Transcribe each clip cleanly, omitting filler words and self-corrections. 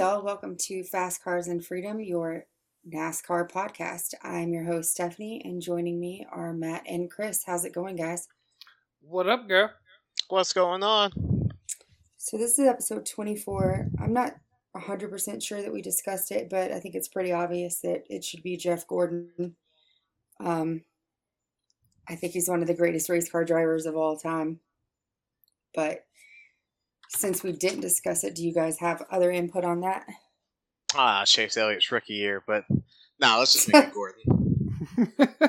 y'all. Welcome to Fast Cars and Freedom, your NASCAR podcast. I'm your host, Stephanie, and joining me are Matt and Chris. How's it going, guys? What up, girl? What's going on? So, this is episode 24. I'm not 100% sure that we discussed it, but I think it's pretty obvious that it should be Jeff Gordon. I think he's one of the greatest race car drivers of all time. But since we didn't discuss it, do you guys have other input on that? Chase Elliott's rookie year, but let's just make it Gordon.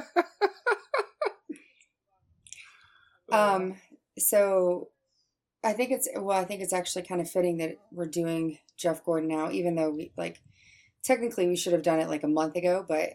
So I think it's actually kind of fitting that we're doing Jeff Gordon now, even though technically we should have done it like a month ago, but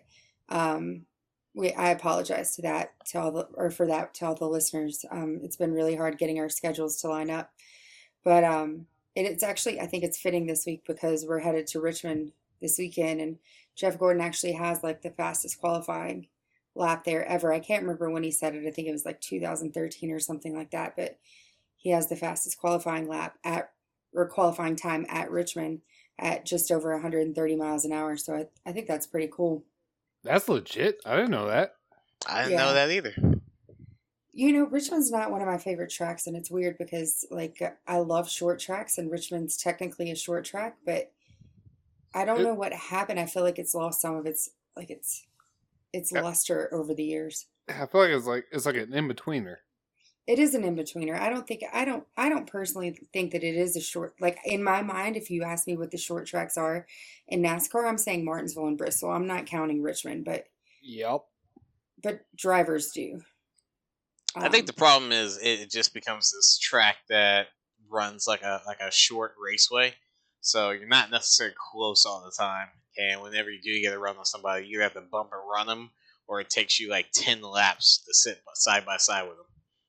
I apologize to all the listeners. It's been really hard getting our schedules to line up, but it's actually, I think it's fitting this week because we're headed to Richmond this weekend, and Jeff Gordon actually has like the fastest qualifying lap there ever. I can't remember when he said it. I think it was like 2013 or something like that, but he has the fastest qualifying qualifying time at Richmond at just over 130 miles an hour. So I think that's pretty cool. That's legit. I didn't know that. I didn't know that either. You know, Richmond's not one of my favorite tracks, and it's weird because I love short tracks, and Richmond's technically a short track, but I don't know what happened. I feel like it's lost some of its luster over the years. I feel like it's like an in-betweener. It is an in-betweener. I don't personally think that it is a short, like in my mind, if you ask me what the short tracks are in NASCAR, I'm saying Martinsville and Bristol. I'm not counting Richmond, but yep. But drivers do. I think the problem is it just becomes this track that runs like a short raceway, so you're not necessarily close all the time. And whenever you do get a run with somebody, you have to bump and run them, or it takes you like 10 laps to sit side by side with them.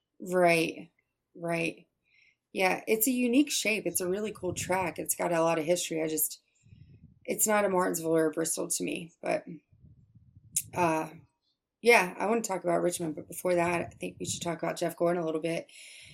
Right. Yeah, it's a unique shape. It's a really cool track. It's got a lot of history. It's not a Martinsville or a Bristol to me, but yeah, I want to talk about Richmond, but before that, I think we should talk about Jeff Gordon a little bit.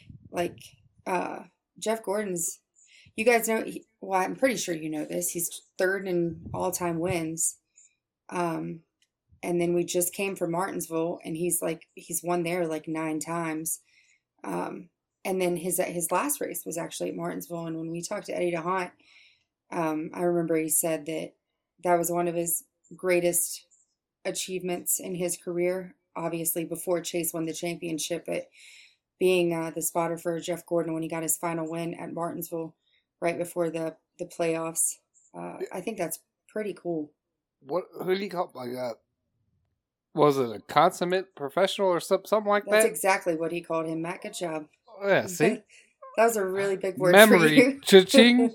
Jeff Gordon's, you guys know, I'm pretty sure you know this. He's third in all-time wins. And then we just came from Martinsville, and he's won there like 9 times. And then his last race was actually at Martinsville. And when we talked to Eddie DeHaan, I remember he said that was one of his greatest achievements in his career, obviously before Chase won the championship, but being the spotter for Jeff Gordon when he got his final win at Martinsville right before the playoffs. I think that's pretty cool. Who did he call? Was it a consummate professional or something like that? That's exactly what he called him. Matt, good job. Oh, yeah, see? That was a really big word Memory. for you. Cha-ching.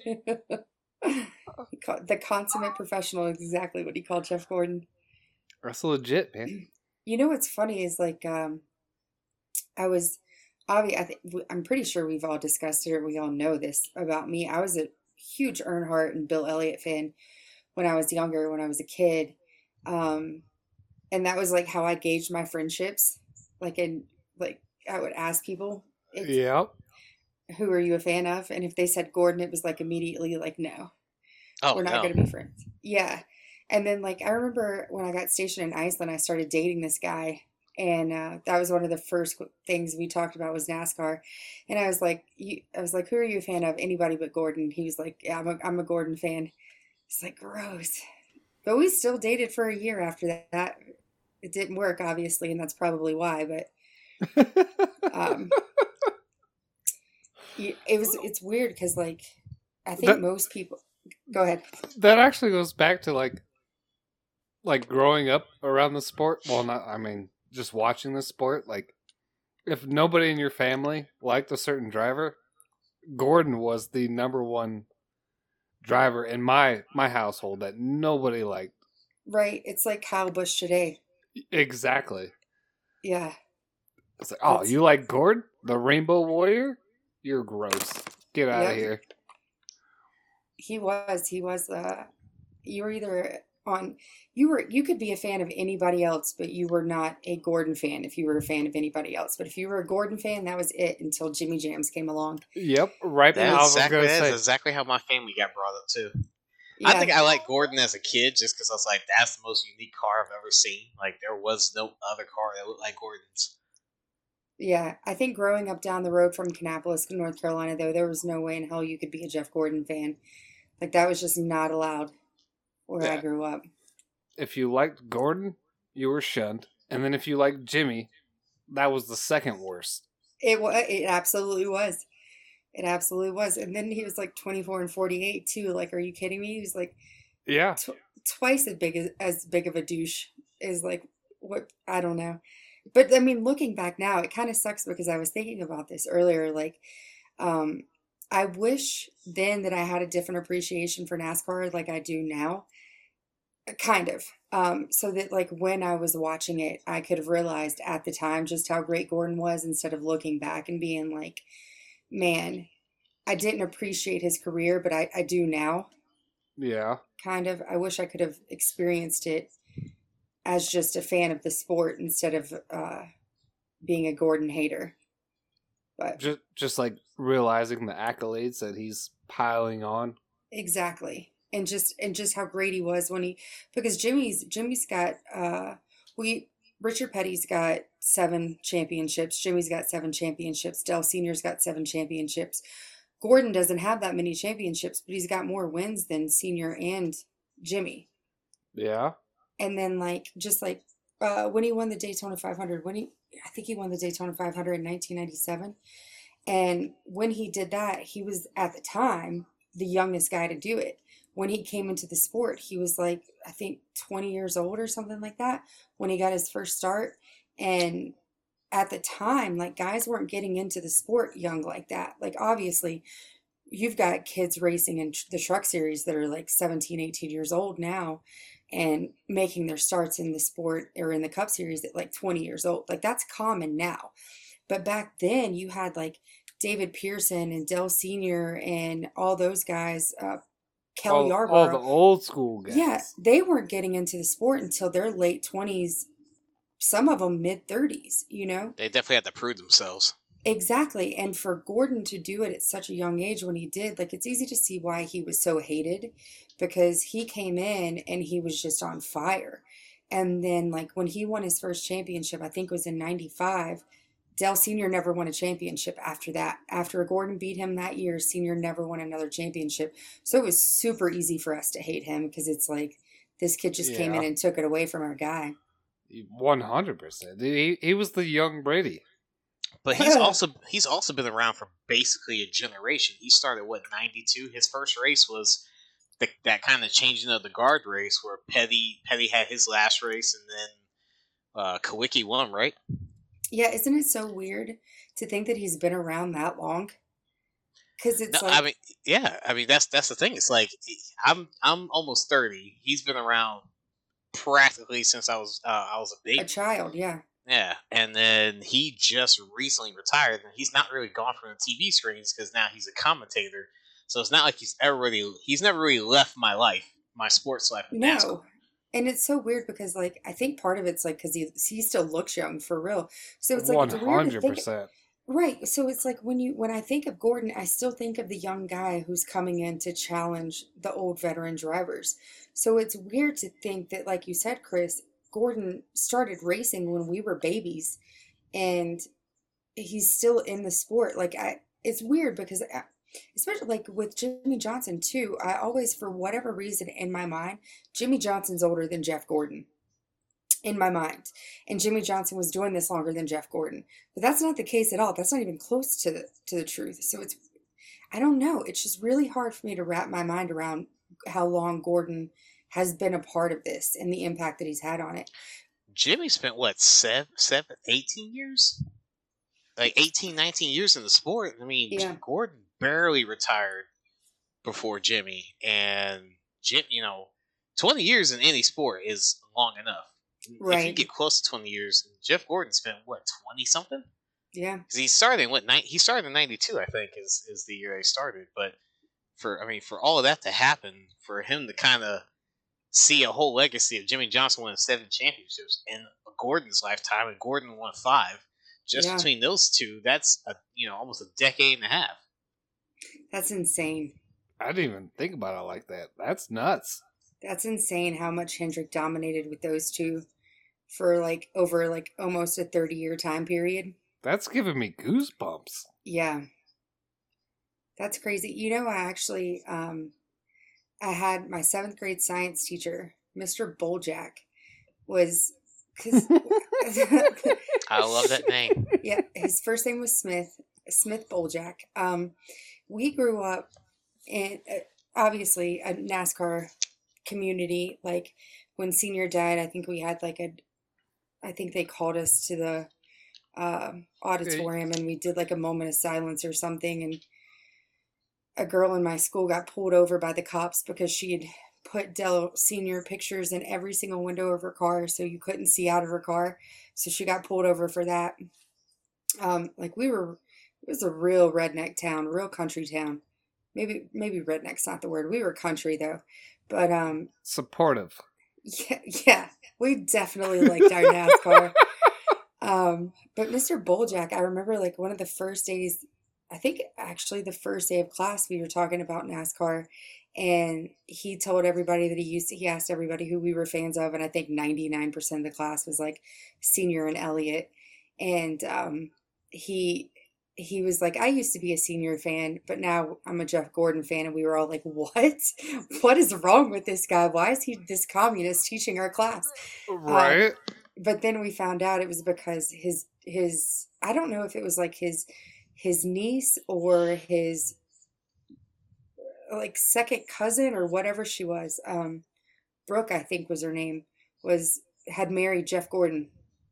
The consummate professional is exactly what he called Jeff Gordon. That's legit, man. You know what's funny is I'm pretty sure we've all discussed it, or we all know this about me. I was a huge Earnhardt and Bill Elliott fan when I was younger, when I was a kid. And that was like how I gauged my friendships. I would ask people, yep, who are you a fan of? And if they said Gordon, it was like immediately like, no, we're not going to be friends. Yeah. And then I remember when I got stationed in Iceland, I started dating this guy. And that was one of the first things we talked about was NASCAR. And I was like, who are you a fan of? Anybody but Gordon. He was like, yeah, I'm a Gordon fan. It's like, gross. But we still dated for a year after that. It didn't work, obviously, and that's probably why. But it's weird because I think most people. Go ahead. That actually goes back to like growing up around the sport. Well, just watching the sport. If nobody in your family liked a certain driver, Gordon was the number one driver in my household that nobody liked. Right. It's like Kyle Busch today. Exactly. Yeah. It's like, you like Gordon, the Rainbow Warrior? You're gross. Get out of here. He was. You were either you could be a fan of anybody else, but you were not a Gordon fan if you were a fan of anybody else. But if you were a Gordon fan, that was it until Jimmy Jams came along. Yep, right. That's exactly how my family got brought up too. I think Yeah. I like Gordon as a kid just because I was like, that's the most unique car I've ever seen. Like, there was no other car that looked like Gordon's. Yeah. I think growing up down the road from Kannapolis, North Carolina, though, there was no way in hell you could be a Jeff Gordon fan. Like, that was just not allowed where I Yeah. grew up. If you liked Gordon, you were shunned. And then if you liked Jimmy, that was the second worst. It absolutely was. It absolutely was. And then he was like 24 and 48 too. Like, are you kidding me? He was like Yeah. tw twice as big of a douche is like what I don't know. But I mean, looking back now, it kind of sucks because I was thinking about this earlier. Like, um, I wish then that I had a different appreciation for NASCAR like I do now. Kind of. So that like when I was watching it, I could have realized at the time just how great Gordon was instead of looking back and being like, man, I didn't appreciate his career, but I do now. Yeah. Kind of. I wish I could have experienced it as just a fan of the sport instead of being a Gordon hater. But Just like realizing the accolades that he's piling on. exactly. And just how great he was when he because Jimmy's got we Richard Petty's got 7 championships. Jimmy's got 7 championships. Dell Senior's got 7 championships. Gordon doesn't have that many championships, but he's got more wins than Senior and Jimmy. Yeah. And then like just like when he won the Daytona 500, I think he won the Daytona 500 in 1997. And when he did that, he was at the time the youngest guy to do it. When he came into the sport, he was like, I think 20 years old or something like that when he got his first start. And at the time, like guys weren't getting into the sport young like that. Like obviously, you've got kids racing in the truck series that are like 17, 18 years old now and making their starts in the sport or in the cup series at like 20 years old. Like that's common now. But back then you had like David Pearson and Dell Sr. and all those guys, Kel All the Yarborough. old school guys. Yeah, they weren't getting into the sport until their late 20s, some of them mid 30s, you know? They definitely had to prove themselves. Exactly. And for Gordon to do it at such a young age when he did, like it's easy to see why he was so hated because he came in and he was just on fire. And then like when he won his first championship, I think it was in 95, Dell Sr. never won a championship after that. After Gordon beat him that year, Sr. never won another championship. So it was super easy for us to hate him because it's like this kid just came in Yeah. and took it away from our guy. 100%. He was the young Brady. But he's also been around for basically a generation. He started what 92. His first race was that kind of changing of the guard race where Petty had his last race and then Kawicki won, right? Yeah, isn't it so weird to think that he's been around that long? Because No, it's I like mean, yeah, I mean that's the thing. It's like I'm almost 30. He's been around practically since I was a a baby. child, yeah. Yeah, and then he just recently retired, and he's not really gone from the TV screens because now he's a commentator. So it's not like he's never really left my sports life in NASCAR. No. And it's so weird because like I think part of it's like because he still looks young for real. So it's like it's weird to think 100%. right. So it's like when I think of Gordon, I still think of the young guy who's coming in to challenge the old veteran drivers. So it's weird to think that, like you said, Chris, Gordon started racing when we were babies, and he's still in the sport. Like it's weird because especially like with Jimmy Johnson too. I always, for whatever reason, in my mind, Jimmy Johnson's older than Jeff Gordon in my mind. And Jimmy Johnson was doing this longer than Jeff Gordon. But that's not the case at all. That's not even close to the truth. So it's I don't know. It's just really hard for me to wrap my mind around how long Gordon has been a part of this and the impact that he's had on it. Jimmy spent what 18 years, like 18, 19 years in the sport. I mean, Yeah. Gordon barely retired before Jimmy, and 20 years in any sport is long enough. If you Right. get close to 20 years, Jeff Gordon spent what 20 something? Yeah. Because he started in he started in 92, I think, is the year they started. But for all of that to happen, for him to kind of see a whole legacy of Jimmy Johnson winning 7 championships in Gordon's lifetime, and Gordon won 5. Just Yeah. between those two, that's almost a decade and a half. That's insane. I didn't even think about it like that. That's nuts. That's insane how much Hendrick dominated with those two for like over like almost a 30-year time period. That's giving me goosebumps. Yeah. That's crazy. You know, I had my 7th grade science teacher, Mr. Boljak, was because I love that name. yeah, his first name was Smith Boljak. We grew up in obviously a NASCAR community. Like when Senior died, I think we had I think they called us to the auditorium and we did like a moment of silence or something. And a girl in my school got pulled over by the cops because she had put Dell Senior pictures in every single window of her car so you couldn't see out of her car. So she got pulled over for that. It was a real redneck town, real country town. Maybe redneck's not the word. We were country though. But supportive. Yeah, we definitely liked our NASCAR. But Mr. Boljak, I remember like one of the first days, I think actually the first day of class, we were talking about NASCAR, and he told everybody that he asked everybody who we were fans of, and I think 99% of the class was like Senior and Elliott, and he was like, I used to be a Senior fan, but now I'm a Jeff Gordon fan, and we were all like, what? What is wrong with this guy? Why is he this communist teaching our class? Right. But then we found out it was because his I don't know if it was like his niece or his like second cousin or whatever she was. Brooke, I think was her name, had married Jeff Gordon.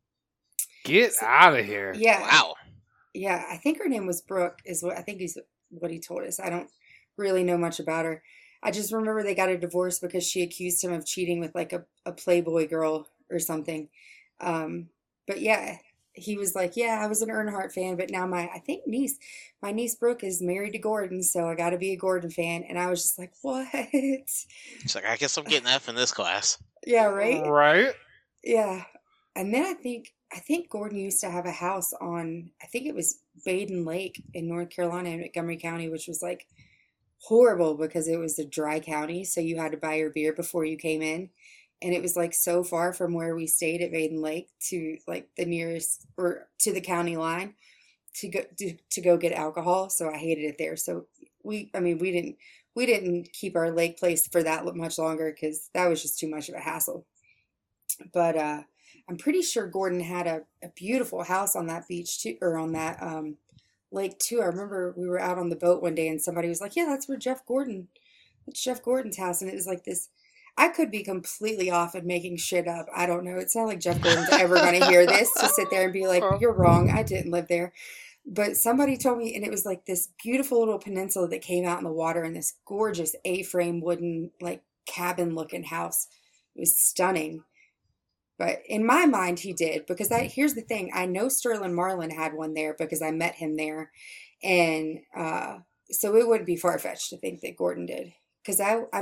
Get out of here. Yeah. Wow. Yeah, I think her name was Brooke, is what he told us. I don't really know much about her. I just remember they got a divorce because she accused him of cheating with like a Playboy girl or something. But yeah, he was like, yeah, I was an Earnhardt fan, but now my niece Brooke is married to Gordon, so I got to be a Gordon fan. And I was just like, what? It's like, I guess I'm getting F in this class. Yeah, right? Right. Yeah. And then I think Gordon used to have a house on, I think it was Baden Lake in North Carolina in Montgomery County, which was like horrible because it was a dry county. So you had to buy your beer before you came in. And it was like so far from where we stayed at Baden Lake to like the nearest or to the county line to go get alcohol. So I hated it there. So we didn't keep our lake place for that much longer because that was just too much of a hassle. But I'm pretty sure Gordon had a beautiful house on that beach too, or on that lake too. I remember we were out on the boat one day and somebody was like, yeah, that's Jeff Gordon's house. And it was like this, I could be completely off and making shit up. I don't know. It's not like Jeff Gordon's ever going to hear this to sit there and be like, you're wrong. I didn't live there. But somebody told me, and it was like this beautiful little peninsula that came out in the water and this gorgeous A-frame wooden like cabin looking house. It was stunning. But in my mind, he did, because here's the thing. I know Sterling Marlin had one there because I met him there. And so it wouldn't be far-fetched to think that Gordon did. Because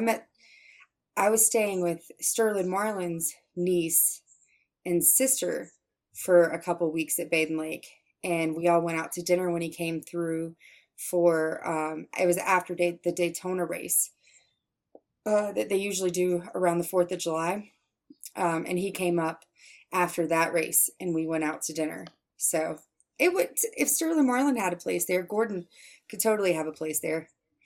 I was staying with Sterling Marlin's niece and sister for a couple weeks at Baden Lake. And we all went out to dinner when he came through for, it was after the Daytona race that they usually do around the 4th of July. And he came up after that race and we went out to dinner. So if Sterling Marlin had a place there, Gordon could totally have a place there.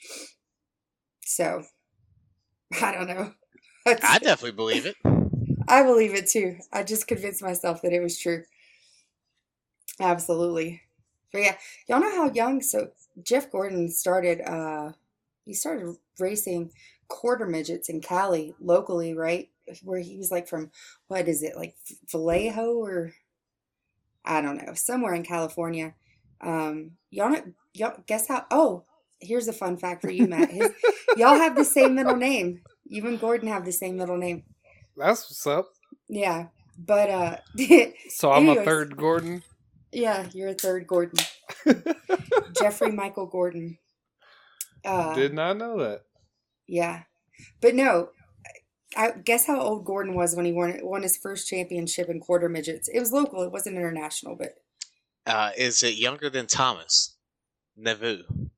So I don't know. I definitely believe it. I believe it too. I just convinced myself that it was true. Absolutely. But yeah, y'all know how young, so Jeff Gordon started racing quarter midgets in Cali locally, right? Where he was like from, what is it, like Vallejo or I don't know, somewhere in California. Y'all guess how, oh, here's a fun fact for you, Matt. Y'all have the same middle name. You and Gordon have the same middle name. That's what's up. Yeah. But so I'm anyways, a third Gordon? Yeah, you're a third Gordon. Jeffrey Michael Gordon. Did not know that. Yeah. But no, I guess how old Gordon was when he won his first championship in quarter midgets. It was local, it wasn't international, but Is it younger than Thomas Nevu?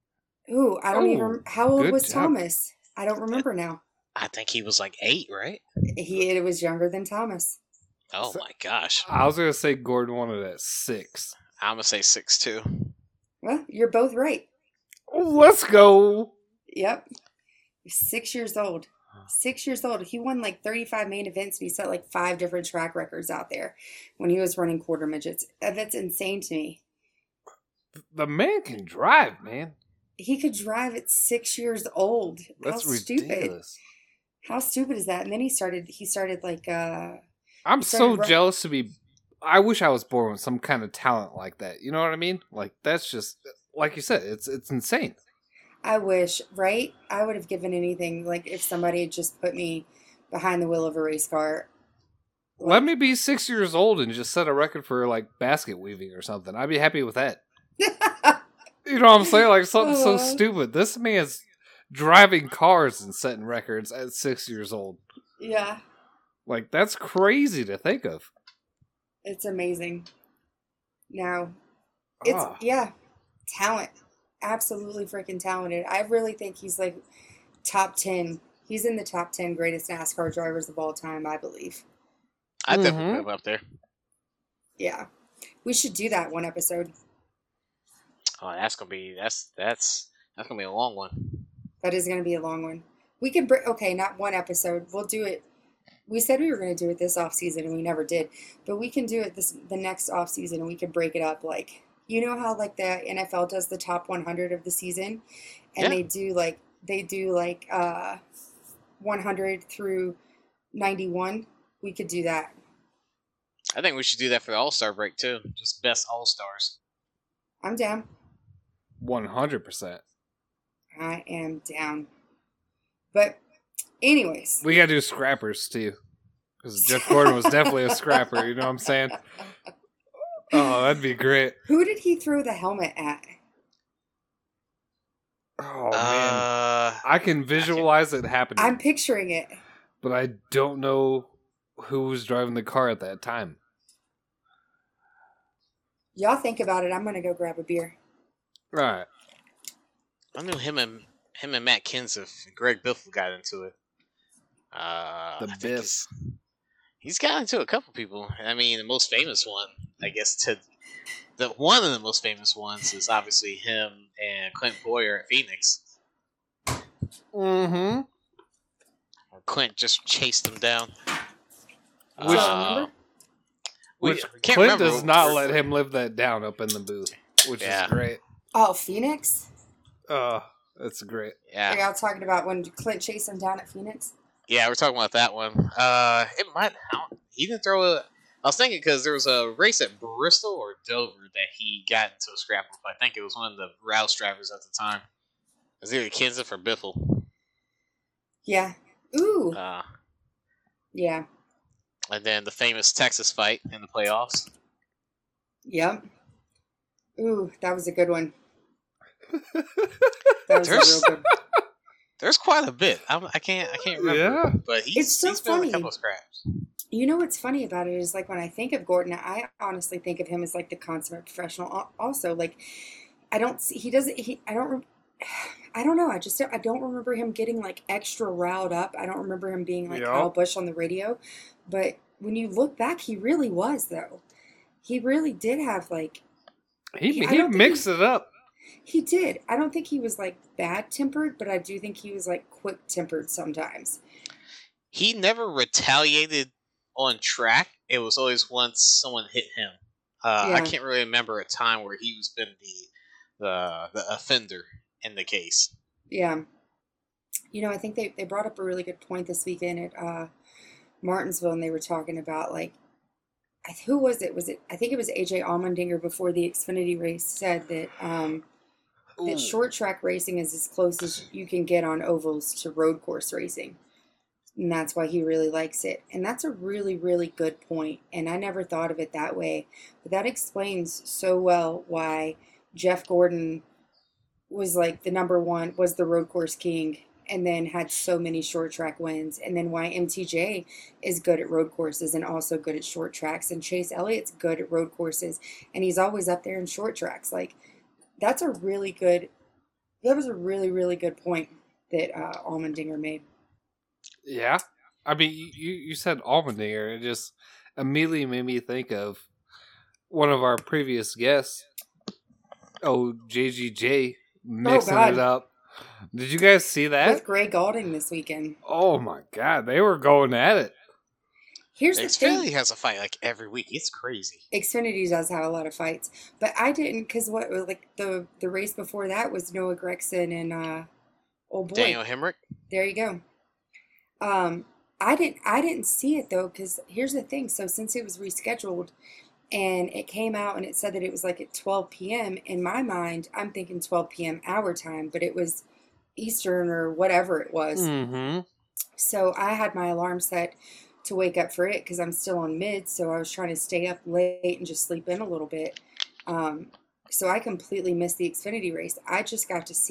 Ooh, I don't Oh, even. How old good was job. Thomas? I don't remember now. I think he was like 8, right? It was younger than Thomas. Oh So, my gosh. I was gonna say Gordon wanted at 6. I'm gonna say 6'2". Well, you're both right. Let's go. Yep. 6 years old. 6 years old. He won like 35 main events and he set like 5 different track records out there when he was running quarter midgets. That's insane to me. The man can drive, man. He could drive at 6 years old. How That's stupid. ridiculous. How stupid is that? And then he started like I'm he started so jealous to be. I wish I was born with some kind of talent like that. You know what I mean? Like that's just like you said. It's insane. I wish, right? I would have given anything like if somebody had just put me behind the wheel of a race car. Let me be 6 years old and just set a record for like basket weaving or something. I'd be happy with that. You know what I'm saying? Like something so stupid. This man's driving cars and setting records at 6 years old. Yeah. Like that's crazy to think of. It's amazing. Now, it's talent. Absolutely freaking talented. I really think he's like top 10. He's in the top 10 greatest NASCAR drivers of all time, I believe. I definitely put him up there. Yeah. We should do that one episode. Oh, that's gonna be gonna be a long one. That is going to be a long one. We can not one episode. We'll do it. We said we were going to do it this off season and we never did. But we can do it the next off season and we can break it up like you know how like the NFL does the top 100 of the season and they do like 100 through 91. We could do that. I think we should do that for the All-Star break too. Just best All-Stars. I'm down. 100%. I am down. But anyways. We gotta do scrappers too. Because Jeff Gordon was definitely a scrapper, you know what I'm saying? Oh, that'd be great. Who did he throw the helmet at? Oh, man. I can visualize it happening. I'm picturing it. But I don't know who was driving the car at that time. Y'all think about it. I'm going to go grab a beer. All right. I knew him and Matt Kenseth and Greg Biffle got into it. He's gotten into a couple people. I mean, the most famous one, I guess, one of the most famous ones is obviously him and Clint Boyer at Phoenix. Mm-hmm. Clint just chased him down. Which Clint does not let him live that down up in the booth, which is great. Oh, Phoenix? That's great. Yeah. Are y'all talking about when Clint chased him down at Phoenix? Yeah, we're talking about that one. It might. He didn't throw a. I was thinking because there was a race at Bristol or Dover that he got into a scrap with. I think it was one of the Rouse drivers at the time. It was either Kenseth or Biffle. Yeah. Ooh. Yeah. And then the famous Texas fight in the playoffs. Yep. Ooh, that was a good one. That was a real good. There's quite a bit. I can't remember. Yeah. But he's been in a couple of scraps. You know what's funny about it is like when I think of Gordon, I honestly think of him as like the consummate professional. Also, like I don't know. I don't remember him getting like extra riled up. I don't remember him being like Kyle Busch on the radio. But when you look back, he really was though. He really did have like he mixed it up. He did. I don't think he was like bad tempered, but I do think he was like quick tempered sometimes. He never retaliated on track. It was always once someone hit him. I can't really remember a time where he was been the offender in the case. Yeah. You know, I think they brought up a really good point this weekend at Martinsville, and they were talking about like who was it? I think it was AJ Allmendinger before the Xfinity race said that that short track racing is as close as you can get on ovals to road course racing. And that's why he really likes it. And that's a really, really good point. And I never thought of it that way. But that explains so well why Jeff Gordon was like was the road course king, and then had so many short track wins. And then why MTJ is good at road courses and also good at short tracks. And Chase Elliott's good at road courses. And he's always up there in short tracks. Like, that's a really good That was a really, really good point that Almendinger made. Yeah. I mean, you said Almendinger. It just immediately made me think of one of our previous guests, JGJ, mixing it up. Did you guys see that? With Greg Galding this weekend. Oh my God, they were going at it. Here's the thing. Xfinity has a fight like every week. It's crazy. Xfinity does have a lot of fights, but I didn't, because the race before that was Noah Gragson and old boy Daniel Hemrick. There you go. I didn't see it though, because here's the thing. So since it was rescheduled, and it came out and it said that it was like at 12 p.m. In my mind, I'm thinking 12 p.m. our time, but it was Eastern or whatever it was. Mm-hmm. So I had my alarm set to wake up for it because I'm still on mid, so I was trying to stay up late and just sleep in a little bit. So I completely missed the Xfinity race. I just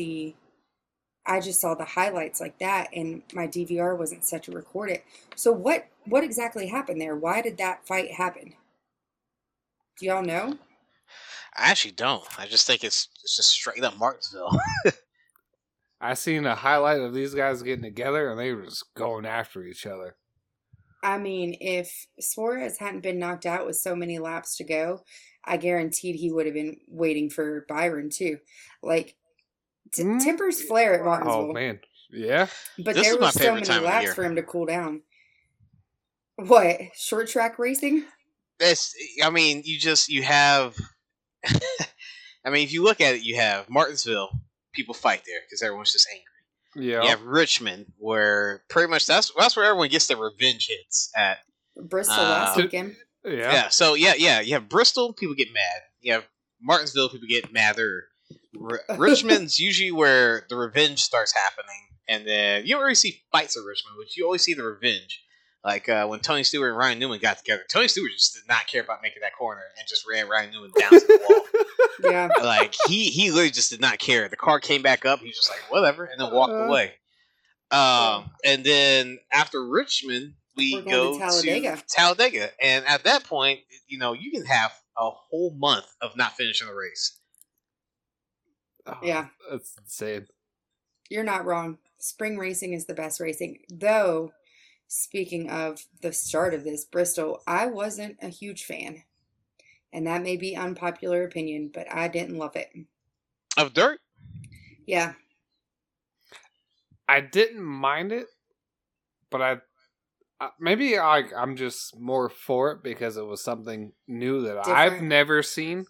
saw the highlights like that, and my DVR wasn't set to record it. So what exactly happened there? Why did that fight happen? Do y'all know? I actually don't. I just think it's just straight up Martinsville. I seen a highlight of these guys getting together, and they were just going after each other. I mean, if Suarez hadn't been knocked out with so many laps to go, I guaranteed he would have been waiting for Byron too. Like, tempers flare at Martinsville. Oh man, yeah. But there were so many laps for him to cool down. What, short track racing? I mean, you have. I mean, if you look at it, you have Martinsville. People fight there because everyone's just angry. Yeah. You have Richmond, where pretty much that's where everyone gets their revenge hits at. Bristol last weekend. Yeah. Yeah. So yeah. You have Bristol, people get mad. You have Martinsville, people get madder. Richmond's usually where the revenge starts happening, and then you don't really see fights at Richmond, but you always see the revenge. Like when Tony Stewart and Ryan Newman got together, Tony Stewart just did not care about making that corner and just ran Ryan Newman down to the wall. Yeah, like he literally just did not care. The car came back up, he was just like whatever, and then walked away. And then after Richmond, we go to Talladega, and at that point, you can have a whole month of not finishing the race. Oh, yeah, that's insane. You're not wrong. Spring racing is the best racing, though. Speaking of the start of this, Bristol, I wasn't a huge fan. And that may be unpopular opinion, but I didn't love it. Of dirt? Yeah. I didn't mind it, but I'm just more for it because it was something new that different. I've never seen.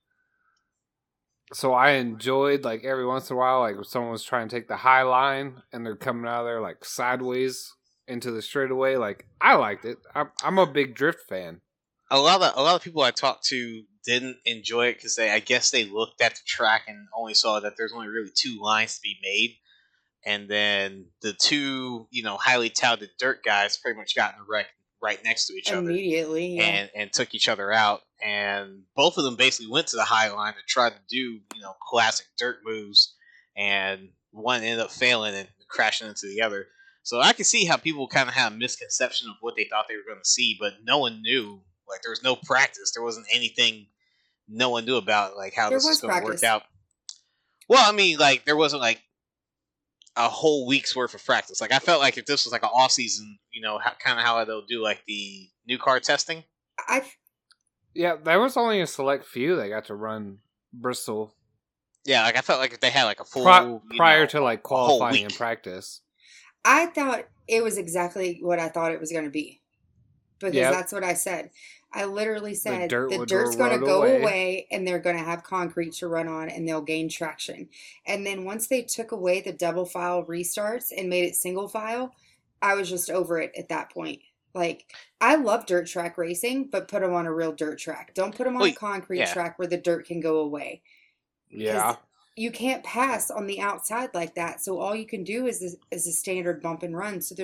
So I enjoyed, like, every once in a while, like, if someone was trying to take the high line and they're coming out of there, like, sideways into the straightaway. Like, I liked it. I'm a big drift fan. A lot of people I talked to didn't enjoy it because I guess they looked at the track and only saw that there's only really two lines to be made, and then the two highly touted dirt guys pretty much got in a wreck right next to each other immediately, yeah. and took each other out, and both of them basically went to the high line to try to do classic dirt moves, and one ended up failing and crashing into the other. So I can see how people kind of had a misconception of what they thought they were going to see, but no one knew. Like, there was no practice. There wasn't anything no one knew about, like, how this was going to work out. Well, I mean, like, there wasn't, like, a whole week's worth of practice. Like, I felt like if this was, like, an off-season, kind of how they'll do, like, the new car testing. Yeah, there was only a select few that got to run Bristol. Yeah, like, I felt like if they had, like, a full... prior to, like, qualifying and practice. I thought it was exactly what I thought it was going to be. Because that's what I said. I literally said the dirt's going to go away and they're going to have concrete to run on and they'll gain traction. And then once they took away the double file restarts and made it single file, I was just over it at that point. Like, I love dirt track racing, but put them on a real dirt track. Don't put them on a concrete track where the dirt can go away. Yeah. You can't pass on the outside like that. So all you can do is a standard bump and run. So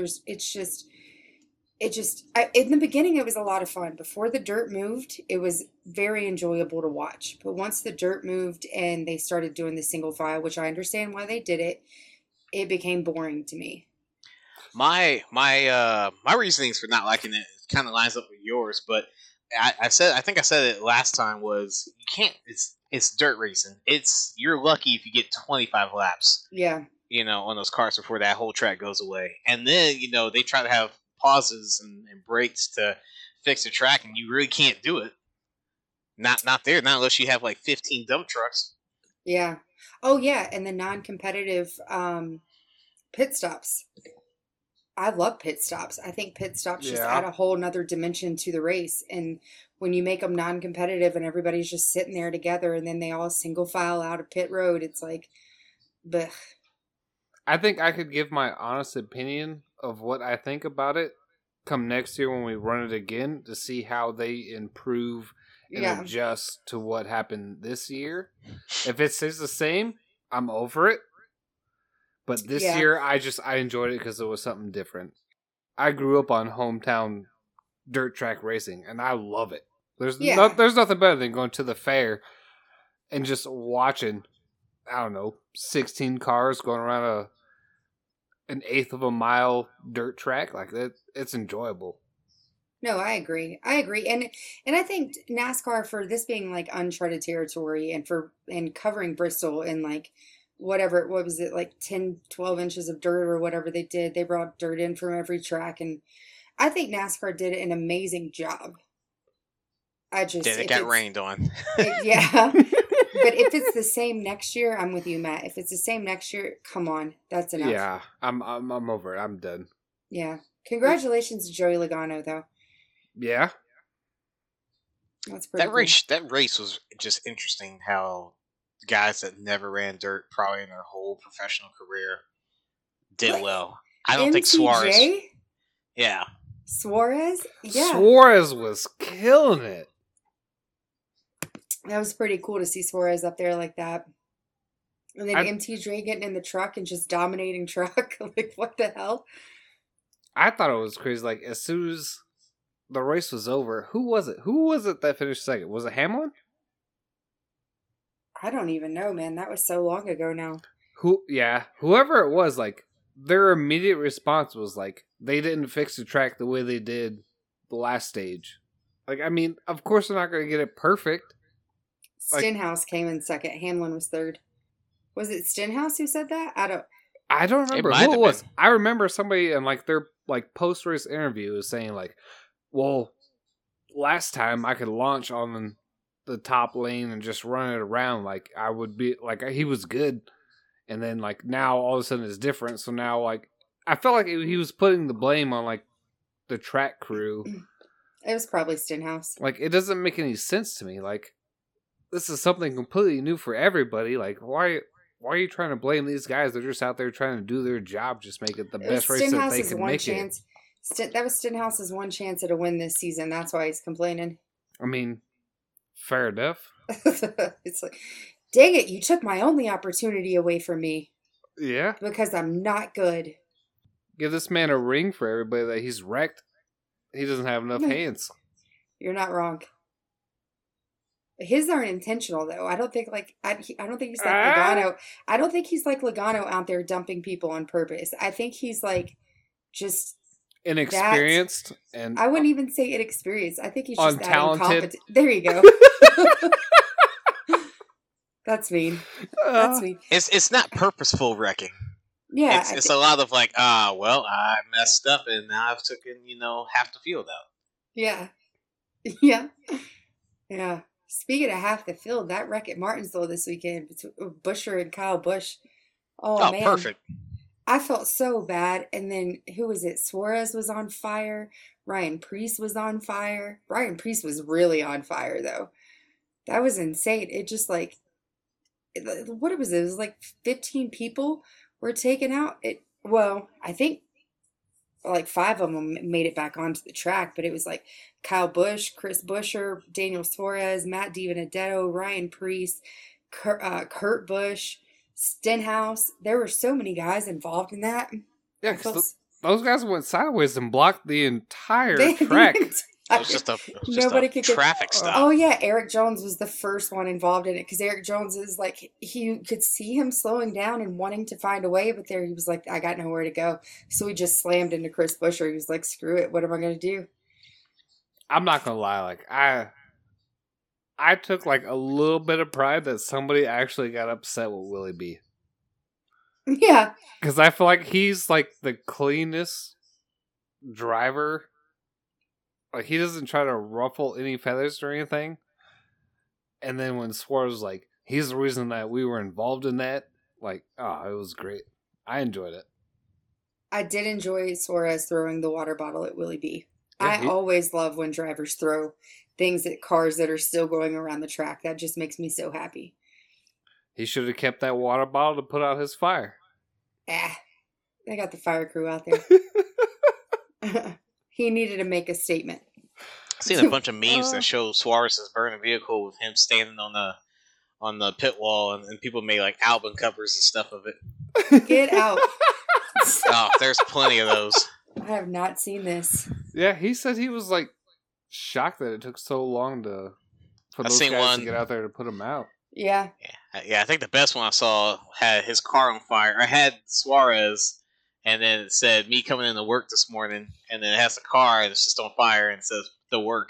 in the beginning, it was a lot of fun. Before the dirt moved, it was very enjoyable to watch. But once the dirt moved and they started doing the single file, which I understand why they did it, it became boring to me. My reasonings for not liking it kind of lines up with yours, but I think I said it last time, was you can't. It's dirt racing. You're lucky if you get 25 laps, Yeah. on those cars before that whole track goes away. And then, they try to have pauses and breaks to fix the track, and you really can't do it. Not there, not unless you have like 15 dump trucks. Yeah. Oh yeah, and the non-competitive pit stops. I love pit stops. I think pit stops just add Yeah. a whole nother dimension to the race. And when you make them non-competitive and everybody's just sitting there together and then they all single file out of pit road, it's like, bleh. I think I could give my honest opinion of what I think about it come next year when we run it again to see how they improve and Yeah. adjust to what happened this year. If it stays the same, I'm over it. But this Yeah. year, I enjoyed it because it was something different. I grew up on hometown dirt track racing, and I love it. There's Yeah. there's nothing better than going to the fair and just watching, I don't know, 16 cars going around an eighth of a mile dirt track like that. It's enjoyable. No, I agree. I agree. And I think NASCAR, for this being like uncharted territory and covering Bristol and like what was it, like 10, 12 inches of dirt or whatever they did. They brought dirt in from every track, and I think NASCAR did an amazing job. Then it got rained on. Yeah. But if it's the same next year, I'm with you, Matt. If it's the same next year, come on. That's enough. Yeah, I'm over it. I'm done. Yeah. Congratulations to Joey Logano, though. Yeah. That's pretty That race was just interesting. How guys that never ran dirt, probably in their whole professional career, did What? well. I don't think Suarez. MTJ? Yeah, Suarez? Yeah. Suarez was killing it. That was pretty cool to see Suarez up there like that. And then I- MTJ getting in the truck and just dominating truck. Like, what the hell? I thought it was crazy. Like, as soon as the race was over, who was it? Who was it that finished second? Was it Hamlin? I don't even know, man. That was so long ago now. Whoever it was, like, their immediate response was like, they didn't fix the track the way they did the last stage. Like, I mean, of course they're not going to get it perfect. Like- Stenhouse came in second. Hamlin was third. Was it Stenhouse who said that? I don't remember might who it have was. been. I remember somebody in like their like post race interview was saying like, well, last time I could launch on the top lane and just run it around like I would be like he was good, and then like now all of a sudden it's different. So now like I felt like he was putting the blame on like the track crew. It was probably Stenhouse. Like it doesn't make any sense to me. Like this is something completely new for everybody. Like why are you trying to blame these guys? They're just out there trying to do their job, just make it the It was best race that they Stenhouse's can one make chance. That was Stenhouse's one chance at a win this season. That's why he's complaining. it. I mean, fair enough. It's like, dang it, you took my only opportunity away from me Yeah. because I'm not good. Give this man a ring for everybody that he's wrecked. He doesn't have enough hands. You're not wrong. His aren't intentional though. I don't think I don't think he's like Logano. I don't think he's like Logano out there dumping people on purpose. I think he's like just Inexperienced and I wouldn't even say inexperienced. I think he's just that Untalented. incompetent. There you go. That's mean. That's mean. it's not purposeful wrecking. Yeah. It's a lot of like, well, I messed up and now I've taken half the field out. Yeah. Yeah. Yeah. Speaking of half the field, that wreck at Martinsville this weekend between Busher and Kyle Busch. Oh, man. Perfect. I felt so bad. And then who was it? Suarez was on fire. Ryan Preece was on fire. Ryan Preece was really on fire though. That was insane. It just like, what was it? It was like 15 people were taken out. I think like 5 of them made it back onto the track, but it was like Kyle Busch, Chris Buescher, Daniel Suarez, Matt DiBenedetto, Ryan Preece, Kurt Busch, Stenhouse. There were so many guys involved in that. yeah, I felt 'cause those guys went sideways and blocked the entire They- track. It was just a Nobody could get- traffic stop. Oh yeah, Eric Jones was the first one involved in it because Eric Jones is like you could see him slowing down and wanting to find a way, but there he was like, I got nowhere to go, so he just slammed into Chris Buescher. He was like, screw it, what am I going to do? I'm not gonna lie, like I took like a little bit of pride that somebody actually got upset with Willie B. Yeah. Because I feel like he's like the cleanest driver. Like he doesn't try to ruffle any feathers or anything. And then when Suarez was like, he's the reason that we were involved in that. Like, oh, it was great. I enjoyed it. I did enjoy Suarez throwing the water bottle at Willie B. Yeah, I always love when drivers throw things at cars that are still going around the track. That just makes me so happy. He should have kept that water bottle to put out his fire. They got the fire crew out there. He needed to make a statement. I've seen a bunch of memes that show Suarez's burning vehicle with him standing on the pit wall, and people made like album covers and stuff of it. Get out. Oh, there's plenty of those. I have not seen this. Yeah, he said he was like shocked that it took so long for those guys to get out there to put him out. Yeah. Yeah, I think the best one I saw had his car on fire. I had Suarez, and then it said me coming into work this morning, and then it has the car and it's just on fire and it says the work.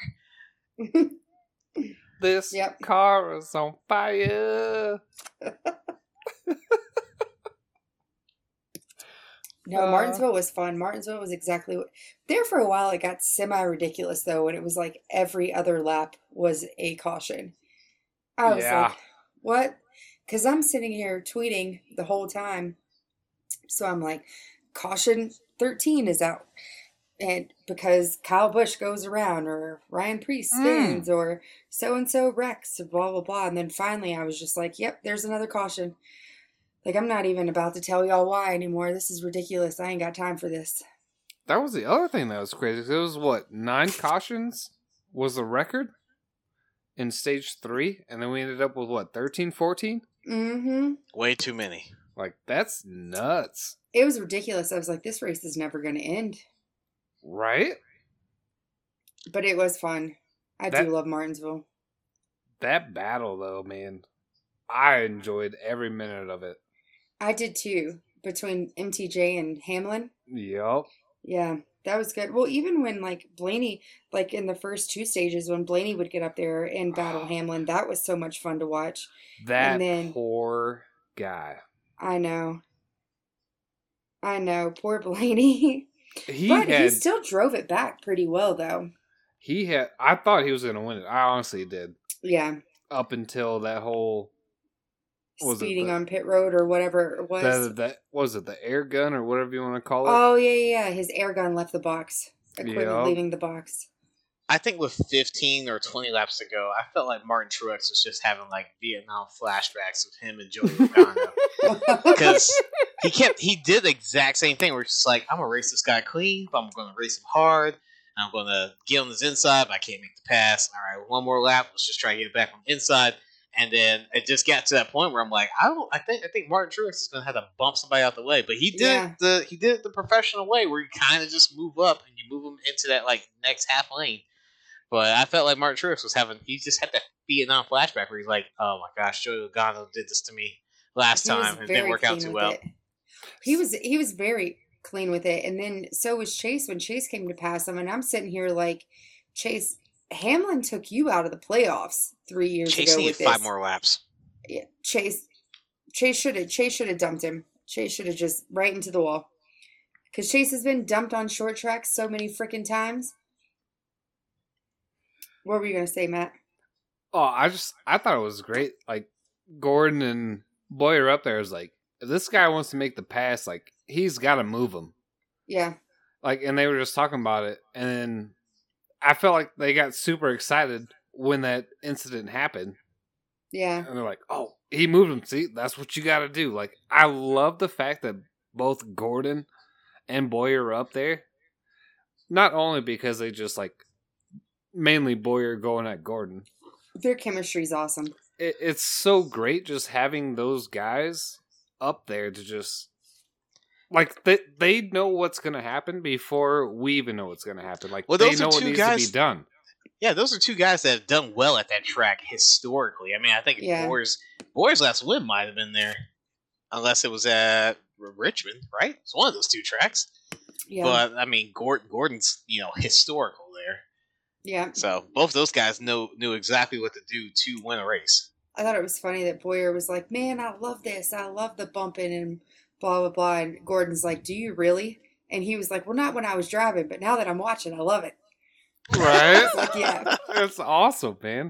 This car is on fire. No, Martinsville was fun. Martinsville was exactly what... There for a while, it got semi-ridiculous, though, when it was like every other lap was a caution. I was like, what? Because I'm sitting here tweeting the whole time. So I'm like, caution 13 is out. And because Kyle Busch goes around, or Ryan Preece spins, or so-and-so wrecks, blah, blah, blah. And then finally I was just like, yep, there's another caution. Like, I'm not even about to tell y'all why anymore. This is ridiculous. I ain't got time for this. That was the other thing that was crazy. It was, 9 cautions was the record in stage 3? And then we ended up with, 13, 14? Mm-hmm. Way too many. Like, that's nuts. It was ridiculous. I was like, this race is never going to end. Right? But it was fun. I do love Martinsville. That battle, though, man. I enjoyed every minute of it. I did too, between MTJ and Hamlin. Yep. Yeah, that was good. Well, even when Blaney, in the first 2 stages, when Blaney would get up there and battle Hamlin, that was so much fun to watch. That poor guy. I know, poor Blaney. He still drove it back pretty well, though. I thought he was going to win it. I honestly did. Yeah. Up until that whole... Speeding on pit road or whatever it was. Was it the air gun or whatever you want to call it? Oh, yeah. His air gun left the box. Equipment leaving the box. I think with 15 or 20 laps to go, I felt like Martin Truex was just having Vietnam flashbacks with him and Joey Logano. Because he did the exact same thing where it's just like, I'm going to race this guy clean, but I'm going to race him hard. I'm going to get on his inside, but I can't make the pass. All right, one more lap. Let's just try to get it back on the inside. And then it just got to that point where I'm like, I think Martin Truex is going to have to bump somebody out the way, but he did it the professional way where you kind of just move up and you move him into that next half lane. But I felt like Martin Truex he just had that Vietnam flashback where he's like, oh my gosh, Joey Logano did this to me last time. It didn't work out too well. He was very clean with it, and then so was Chase when Chase came to pass him, and I'm sitting here like, Chase. Hamlin took you out of the playoffs 3 years ago. Chase needed 5 more laps. Yeah, Chase should have dumped him. Chase should have just right into the wall. Because Chase has been dumped on short tracks so many freaking times. What were you gonna say, Matt? Oh, I thought it was great. Like Gordon and Boyer up there is like, if this guy wants to make the pass, he's got to move him. Yeah. And they were just talking about it, and then I felt like they got super excited when that incident happened. Yeah. And they're like, oh, he moved him. See, that's what you got to do. I love the fact that both Gordon and Boyer are up there. Not only because they just, mainly Boyer going at Gordon. Their chemistry's awesome. It's so great just having those guys up there to just... they know what's going to happen before we even know what's going to happen. They know what needs to be done. Yeah, those are 2 guys that have done well at that track historically. I mean, I think Boyer's last win might have been there. Unless it was at Richmond, right? It's one of those 2 tracks. Yeah. But, I mean, Gordon's, historical there. Yeah. So both those guys knew exactly what to do to win a race. I thought it was funny that Boyer was like, "Man, I love this. I love the bumping and blah blah blah." And Gordon's like, "Do you really?" And he was like, "Well, not when I was driving, but now that I'm watching, I love it." Right? It's like, yeah. It's awesome, man.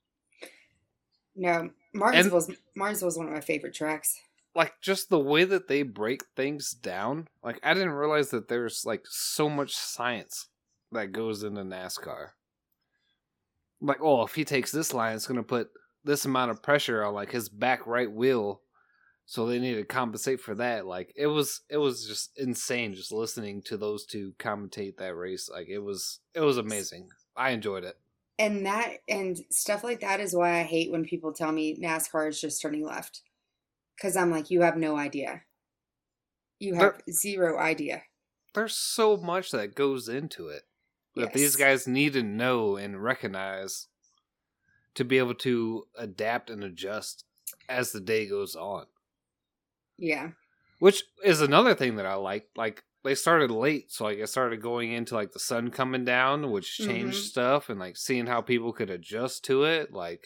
No, Martinsville's one of my favorite tracks. Like, just the way that they break things down. Like, I didn't realize that there's, like, so much science that goes into NASCAR. Like, oh, if he takes this line, it's going to put this amount of pressure on, like, his back right wheel. So they need to compensate for that. Like, it was just insane just listening to those two commentate that race. Like, it was amazing. I enjoyed it. And stuff like that is why I hate when people tell me NASCAR is just turning left. Because I'm like, you have no idea. You have zero idea. There's so much that goes into it that these guys need to know and recognize to be able to adapt and adjust as the day goes on. Yeah. Which is another thing that I like. Like, they started late, so like it started going into like the sun coming down, which changed stuff, and like seeing how people could adjust to it. Like,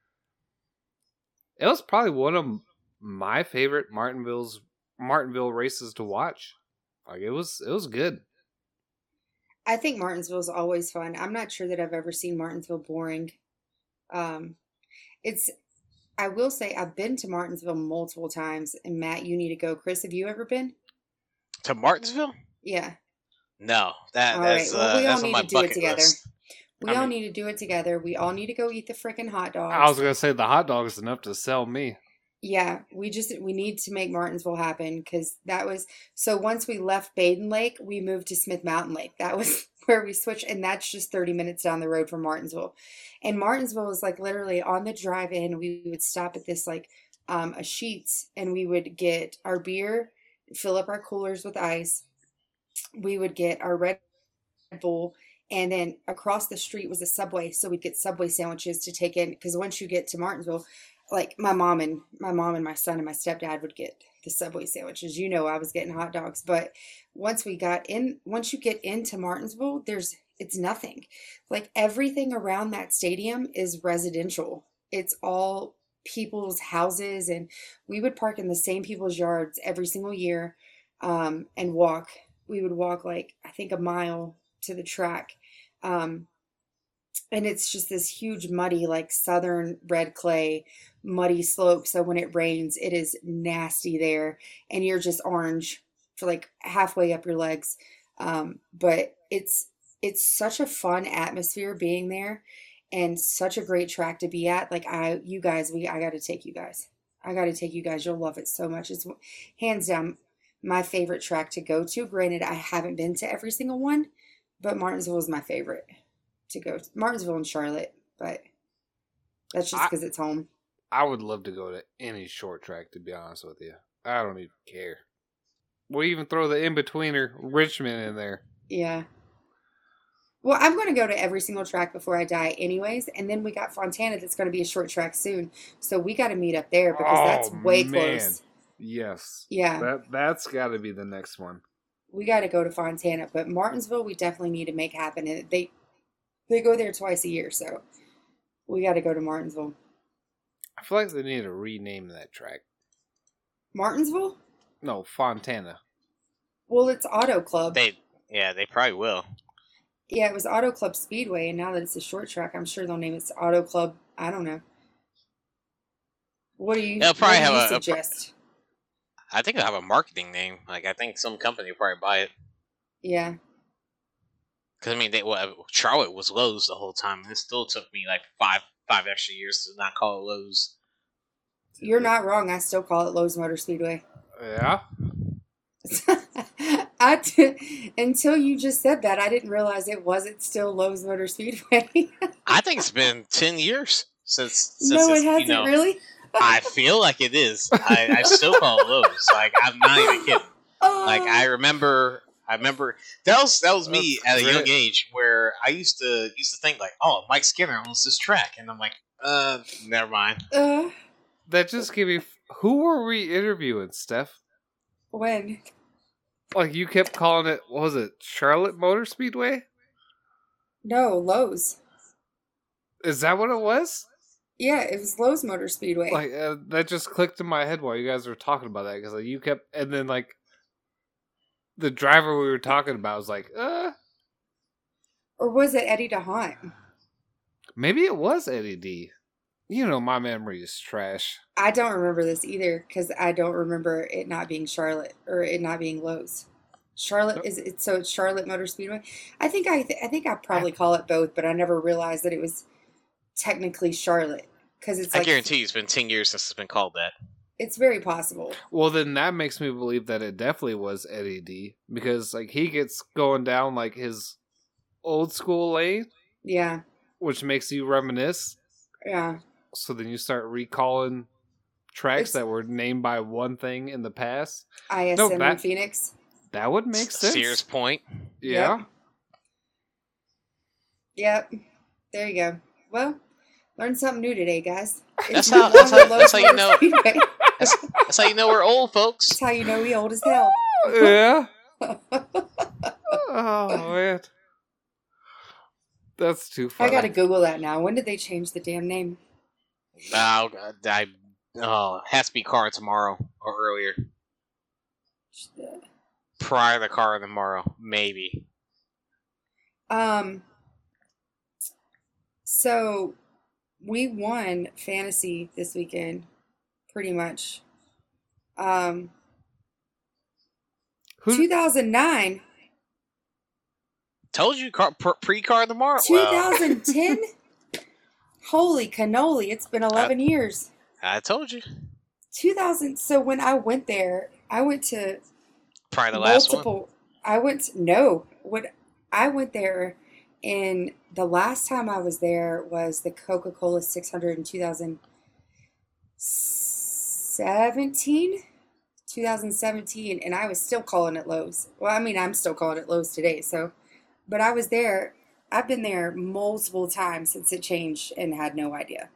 it was probably one of my favorite Martinsville races to watch. Like, it was good. I think Martinsville's always fun. I'm not sure that I've ever seen Martinsville boring. I will say I've been to Martinsville multiple times, and Matt, you need to go. Chris, have you ever been to Martinsville? Yeah. No, that's well, we all on need my to do it bucket together. list. We all need to do it together. We all need to go eat the freaking hot dogs. I was gonna say the hot dog is enough to sell me. Yeah, we need to make Martinsville happen because that was so. Once we left Baden Lake, we moved to Smith Mountain Lake. That was where we switched, and that's just 30 minutes down the road from Martinsville. And Martinsville was like literally on the drive-in. We would stop at this like a Sheetz, and we would get our beer, fill up our coolers with ice. We would get our Red Bull, and then across the street was a Subway, so we'd get Subway sandwiches to take in because once you get to Martinsville, like my mom and my son and my stepdad would get the Subway sandwiches. You know, I was getting hot dogs, but once you get into Martinsville, it's nothing. Like everything around that stadium is residential. It's all people's houses, and we would park in the same people's yards every single year, and walk. We would walk like I think a mile to the track. And it's just this huge muddy, like southern red clay, muddy slope. So when it rains, it is nasty there. And you're just orange for like halfway up your legs. But it's such a fun atmosphere being there and such a great track to be at. Like I got to take you guys. I got to take you guys. You'll love it so much. It's hands down my favorite track to go to. Granted, I haven't been to every single one, but Martinsville is my favorite to go to. Martinsville and Charlotte, but that's just because it's home. I would love to go to any short track, to be honest with you. I don't even care. We'll even throw the in-betweener Richmond in there. Yeah. Well, I'm going to go to every single track before I die anyways, and then we got Fontana that's going to be a short track soon, so we got to meet up there because that's way close. Yes. Yeah. That's got to be the next one. We got to go to Fontana, but Martinsville we definitely need to make happen, and they go there twice a year, so we got to go to Martinsville. I feel like they need to rename that track. Martinsville? No, Fontana. Well, it's Auto Club. They probably will. Yeah, it was Auto Club Speedway, and now that it's a short track, I'm sure they'll name it Auto Club. I don't know. What do you suggest? I think they'll have a marketing name. Like, I think some company will probably buy it. Yeah. Because, I mean, Charlotte was Lowe's the whole time, and it still took me like five extra years to not call it Lowe's. You're not wrong. I still call it Lowe's Motor Speedway. Yeah? Until you just said that, I didn't realize it wasn't still Lowe's Motor Speedway. I think it's been 10 years since no, it hasn't really. I feel like it is. I still call it Lowe's. Like, I'm not even kidding. Like, I remember that was me at a young age where I used to think like, oh, Mike Skinner owns this track, and I'm like, never mind. That just gave me. Who were we interviewing, Steph? When? Like, you kept calling it. What was it? Charlotte Motor Speedway? No, Lowe's. Is that what it was? Yeah, it was Lowe's Motor Speedway. Like that just clicked in my head while you guys were talking about that because like, you kept and then like the driver we were talking about was like, Or was it Eddie DeHaan? maybe it was Eddie D. You know, my memory is trash. I don't remember this either because I don't remember it not being Charlotte or it not being Lowe's. Charlotte is it? So it's Charlotte Motor Speedway. I think I probably call it both, but I never realized that it was technically Charlotte because it's I like guarantee it's been 10 years since it's been called that. it's very possible. Well, then that makes me believe that it definitely was Eddie D because like he gets going down like his old school lane, Yeah, which makes you reminisce. yeah. So then you start recalling tracks It's- that were named by one thing in the past. ISM in that- Phoenix. That would make sense. Sears Point. Yeah. Yep. There you go. Well, learned something new today, guys. That's It's how- no that's longer how- that's how you Lowe's know. Motor Speedway. That's how you know we're old, folks. That's how you know we old as hell. Yeah. Oh man. That's too funny. I gotta Google that now. When did they change the damn name? Oh, has to be car tomorrow or earlier. Prior to car tomorrow, maybe. So we won fantasy this weekend, pretty much. Who- 2009, Told you, pre-car tomorrow. 2010. Holy cannoli! It's been 11 years. I told you. 2000. So when I went there, I went to Probably the last one. multiple. I went there, and the last time I was there was the Coca-Cola 600 in 2017, and I was still calling it Lowe's. Well, I mean, I'm still calling it Lowe's today. So, but I was there. I've been there multiple times since it changed and had no idea.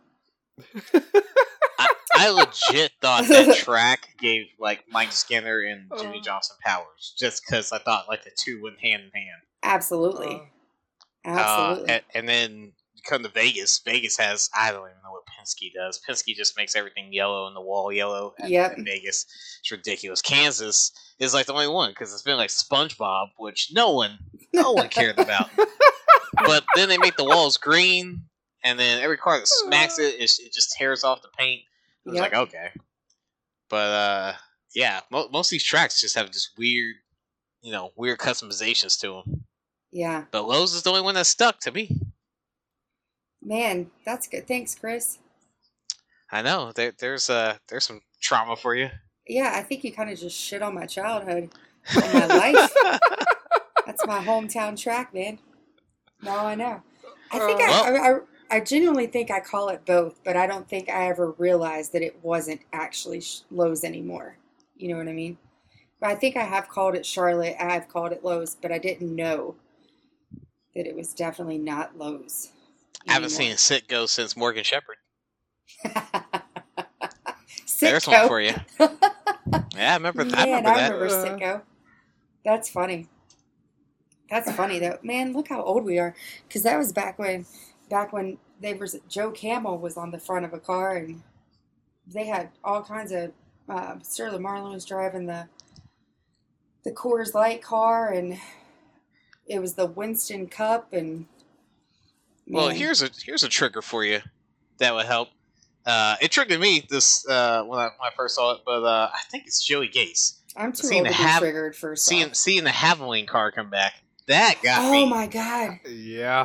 I legit thought that track gave like Mike Skinner and Jimmy Johnson powers, just because I thought like the two went hand in hand. Absolutely. Absolutely. And then come to Vegas. Vegas has, I don't even know what Penske does. Penske just makes everything yellow and the wall yellow at Vegas. It's ridiculous. Kansas is like the only one because it's been like SpongeBob, which no one cared about. But then they make the walls green, and then every car that smacks it just tears off the paint. It was like, okay. But, yeah, most of these tracks just have just weird customizations to them. Yeah. But Lowe's is the only one that stuck to me. Man, that's good. Thanks, Chris. I know. There's some trauma for you. Yeah, I think you kind of just shit on my childhood and my life. That's my hometown track, man. Now I know. I think I genuinely think I call it both, but I don't think I ever realized that it wasn't actually Lowe's anymore. You know what I mean? But I think I have called it Charlotte. I have called it Lowe's, but I didn't know that it was definitely not Lowe's. I haven't seen Sit Go since Morgan Shepherd. Sitco. There's one for you. Yeah, I remember that. Man, I remember Sitco. That's funny. That's funny though. Man, look how old we are. Because that was back when Joe Camel was on the front of a car, and they had all kinds of. Sterling Marlin was driving the Coors Light car, and it was the Winston Cup, and. Well, man. here's a trigger for you that would help. It triggered me this when I first saw it, but I think it's Joey Gase. I'm too old to be triggered for seeing the Havoline car come back. That got me. Oh my god. Yeah.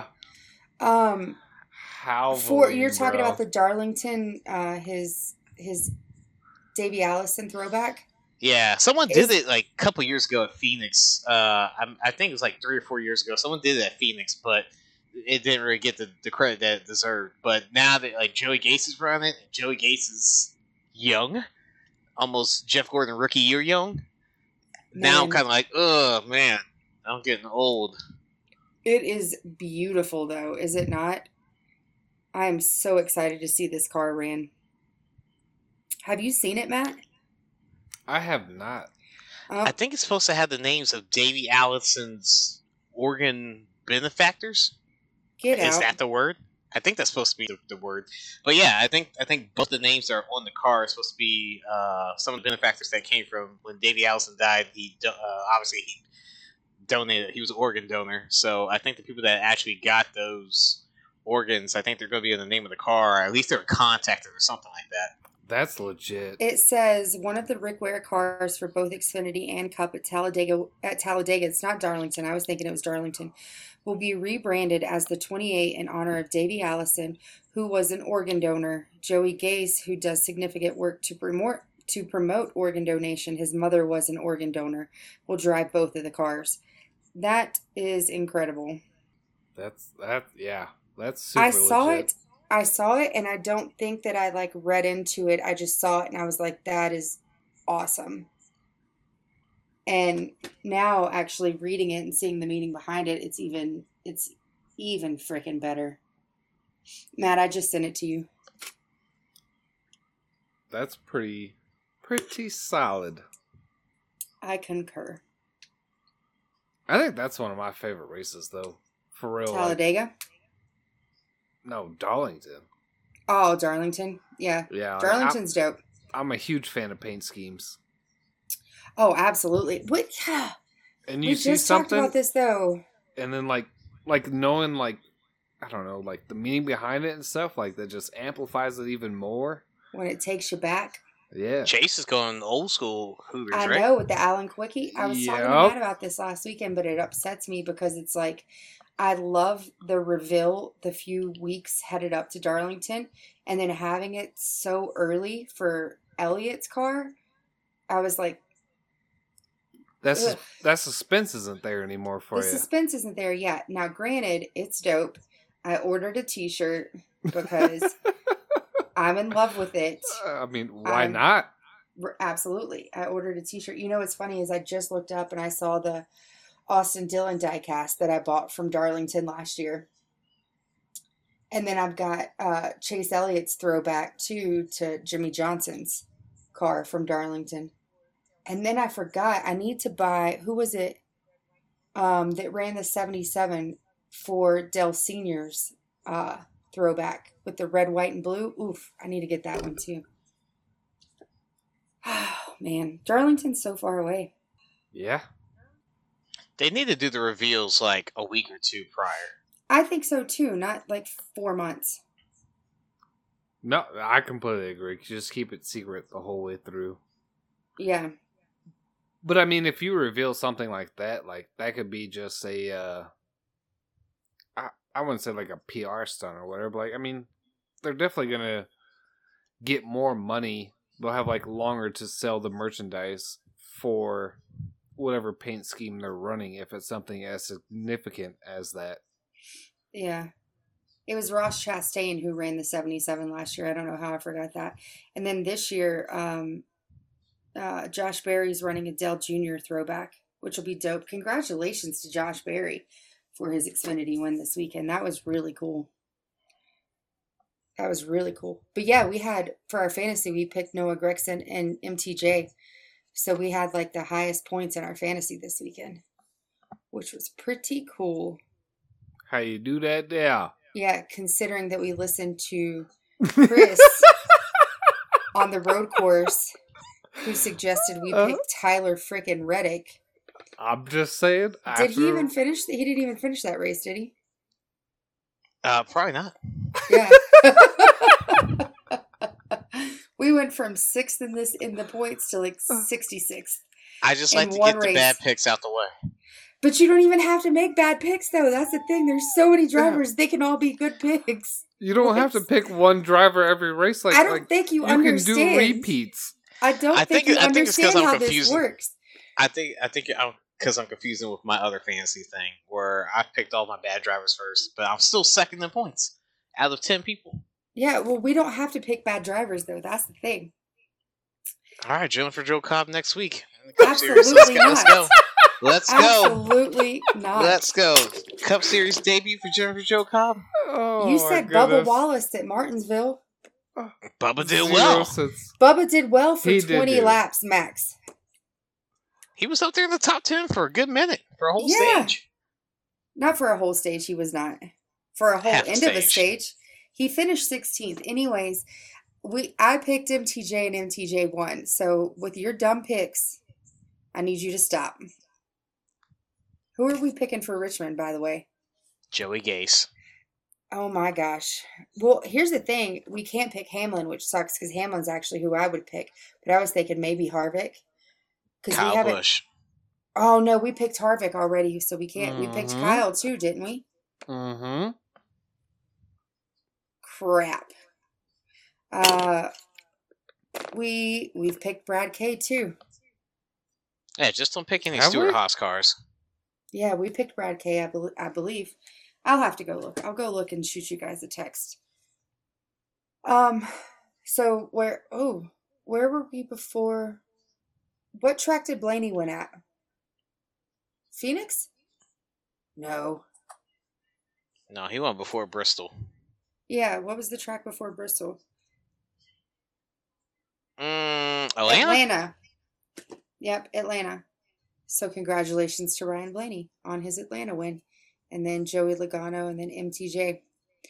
How you're talking about the Darlington, his Davey Allison throwback? Yeah, someone did it like a couple years ago at Phoenix. I think it was like 3 or 4 years ago. Someone did it at Phoenix, but it didn't really get the credit that it deserved. But now that like Joey Gase is running it, Joey Gase is young, almost Jeff Gordon rookie year young. Now I'm kind of like, oh man, I'm getting old. It is beautiful though, is it not? I am so excited to see this car ran. Have you seen it, Matt? I have not. I think it's supposed to have the names of Davey Allison's organ benefactors. Get Is out. that the word? I think that's supposed to be the word. But yeah, I think both the names that are on the car are supposed to be some of the benefactors that came from when Davey Allison died. Obviously he donated. He was an organ donor. So I think the people that actually got those organs, I think they're going to be in the name of the car. Or at least they're contacted or something like that. That's legit. It says one of the Rick Ware cars for both Xfinity and Cup at Talladega. It's not Darlington. I was thinking it was Darlington. Will be rebranded as the 28 in honor of Davey Allison, who was an organ donor. Joey Gase, who does significant work to promote organ donation. His mother was an organ donor. Will drive both of the cars. That is incredible. That's super legit. I saw it, and I don't think that I like read into it. I just saw it, and I was like, "That is awesome." And now, actually reading it and seeing the meaning behind it, it's even freaking better. Matt, I just sent it to you. That's pretty solid. I concur. I think that's one of my favorite races, though. For real. Talladega? No, Darlington. Oh, Darlington. Yeah. Yeah. Darlington's dope. I'm a huge fan of paint schemes. Oh, absolutely. What? Yeah. And you We see just something, talked about this, though. and then like knowing like, I don't know, like the meaning behind it and stuff, like that just amplifies it even more. When it takes you back. Yeah. Chase is going old school Hooters, I right? know, with the Alan Quickie. I was talking to Yep. Matt about this last weekend, but it upsets me because it's like, I love the reveal the few weeks headed up to Darlington, and then having it so early for Elliot's car. I was like, ugh. That suspense isn't there anymore for The you. suspense isn't there yet. Now, granted, it's dope. I ordered a t-shirt because I'm in love with it. I mean, why not? Absolutely. I ordered a t-shirt. You know what's funny is I just looked up and I saw the Austin Dillon diecast that I bought from Darlington last year. And then I've got Chase Elliott's throwback too to Jimmy Johnson's car from Darlington. And then I forgot, I need to buy, who was it that ran the 77 for Dell Senior's throwback with the red, white, and blue? Oof, I need to get that one too. Oh, man. Darlington's so far away. Yeah. They need to do the reveals like a week or two prior. I think so too, not like 4 months. No, I completely agree. Just keep it secret the whole way through. Yeah. But I mean, if you reveal something like that could be just a, I wouldn't say like a PR stunt or whatever, but like, I mean, they're definitely going to get more money. They'll have like longer to sell the merchandise for whatever paint scheme they're running if it's something as significant as that. Yeah. It was Ross Chastain who ran the 77 last year. I don't know how I forgot that. And then this year, Josh Berry's running a Dell Jr. throwback, which will be dope. Congratulations to Josh Berry for his Xfinity win this weekend. That was really cool. That was really cool. But yeah, we had, for our fantasy, we picked Noah Gragson and MTJ. So we had like the highest points in our fantasy this weekend, which was pretty cool. How you do that there? Yeah, considering that we listened to Chris on the road course, who suggested we pick Tyler frickin' Reddick. I'm just saying. Did he even finish? He didn't even finish that race, did he? Probably not. Yeah. We went from 6th in the points to like 66th. I just like to one get the race. bad picks out the way. But you don't even have to make bad picks, though. That's the thing. There's so many drivers; they can all be good picks. You don't have to pick one driver every race. Like I don't think you understand. You can do repeats. I think you understand how this works. I think because I'm confusing with my other fantasy thing where I picked all my bad drivers first, but I'm still second in points out of 10 people. Yeah, well, we don't have to pick bad drivers, though. That's the thing. All right, Jennifer Joe Cobb next week. Absolutely not. Let's go. Let's go. Absolutely not. Let's go. Cup Series debut for Jennifer Joe Cobb. Oh, you said Bubba Wallace at Martinsville. Bubba did well. Bubba did well for 20 laps max. He was up there in the top 10 for a good minute, for a whole stage. Not for a whole stage, he was not. for a whole Half a end of a stage. stage. He finished 16th. Anyways, I picked MTJ and MTJ won. So with your dumb picks, I need you to stop. Who are we picking for Richmond, by the way? Joey Gase. Oh my gosh. Well, here's the thing. We can't pick Hamlin, which sucks because Hamlin's actually who I would pick. But I was thinking maybe Harvick. Because we Kyle haven't. Busch. Oh no, we picked Harvick already, so we can't. We picked Mhm. Kyle too, didn't we? Mm-hmm. Crap. We've picked Brad K too. Yeah, just don't pick any Have Stuart we? Haas cars. Yeah, we picked Brad K. I believe. I'll have to go look. I'll go look and shoot you guys a text. So where were we before? What track did Blaney win at? Phoenix? No. No, he won before Bristol. Yeah, what was the track before Bristol? Atlanta? Atlanta. Yep, Atlanta. So congratulations to Ryan Blaney on his Atlanta win. And then Joey Logano and then MTJ.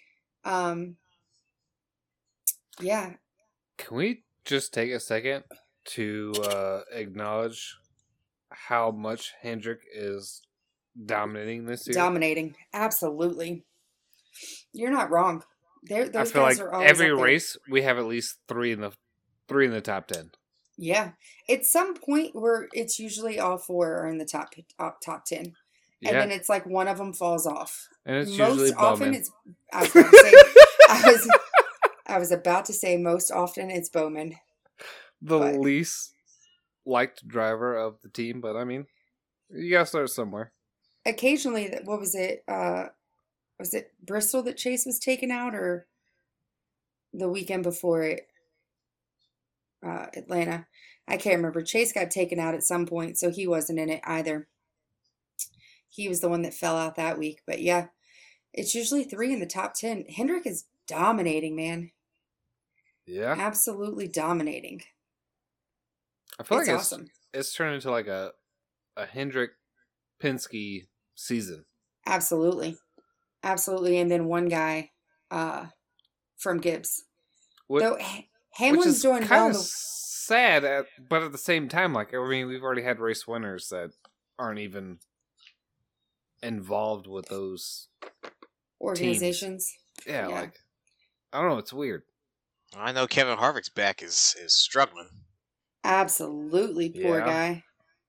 Yeah. Can we just take a second to acknowledge how much Hendrick is dominating this year? Dominating. Absolutely. You're not wrong. I Those feel guys like are always every up there. race we have at least three in the top 10. Yeah. At some point where it's usually all four are in the top 10. And Yeah, then it's like one of them falls off. and it's Most usually often Bowman. it's I was about to say I was about to say most often it's Bowman. The but- least liked driver of the team, but I mean, you gotta start somewhere. Occasionally, what was it? Was it Bristol that Chase was taken out, or the weekend before it? Atlanta. I can't remember. Chase got taken out at some point, so he wasn't in it either. He was the one that fell out that week. But yeah, it's usually 3 in the top 10. Hendrick is dominating, man. Yeah, Absolutely dominating. I feel It's like awesome. it's turned into like a Hendrick Penske season. Absolutely. Absolutely. And then one guy from Gibbs. Which, Though which Hamlin's is doing well. kind in of the- sad, but at the same time, like I mean, we've already had race winners that aren't even involved with those. organizations. Yeah, Yeah. like I don't know, it's weird. I know Kevin Harvick's back is struggling. Absolutely, poor Yeah. guy.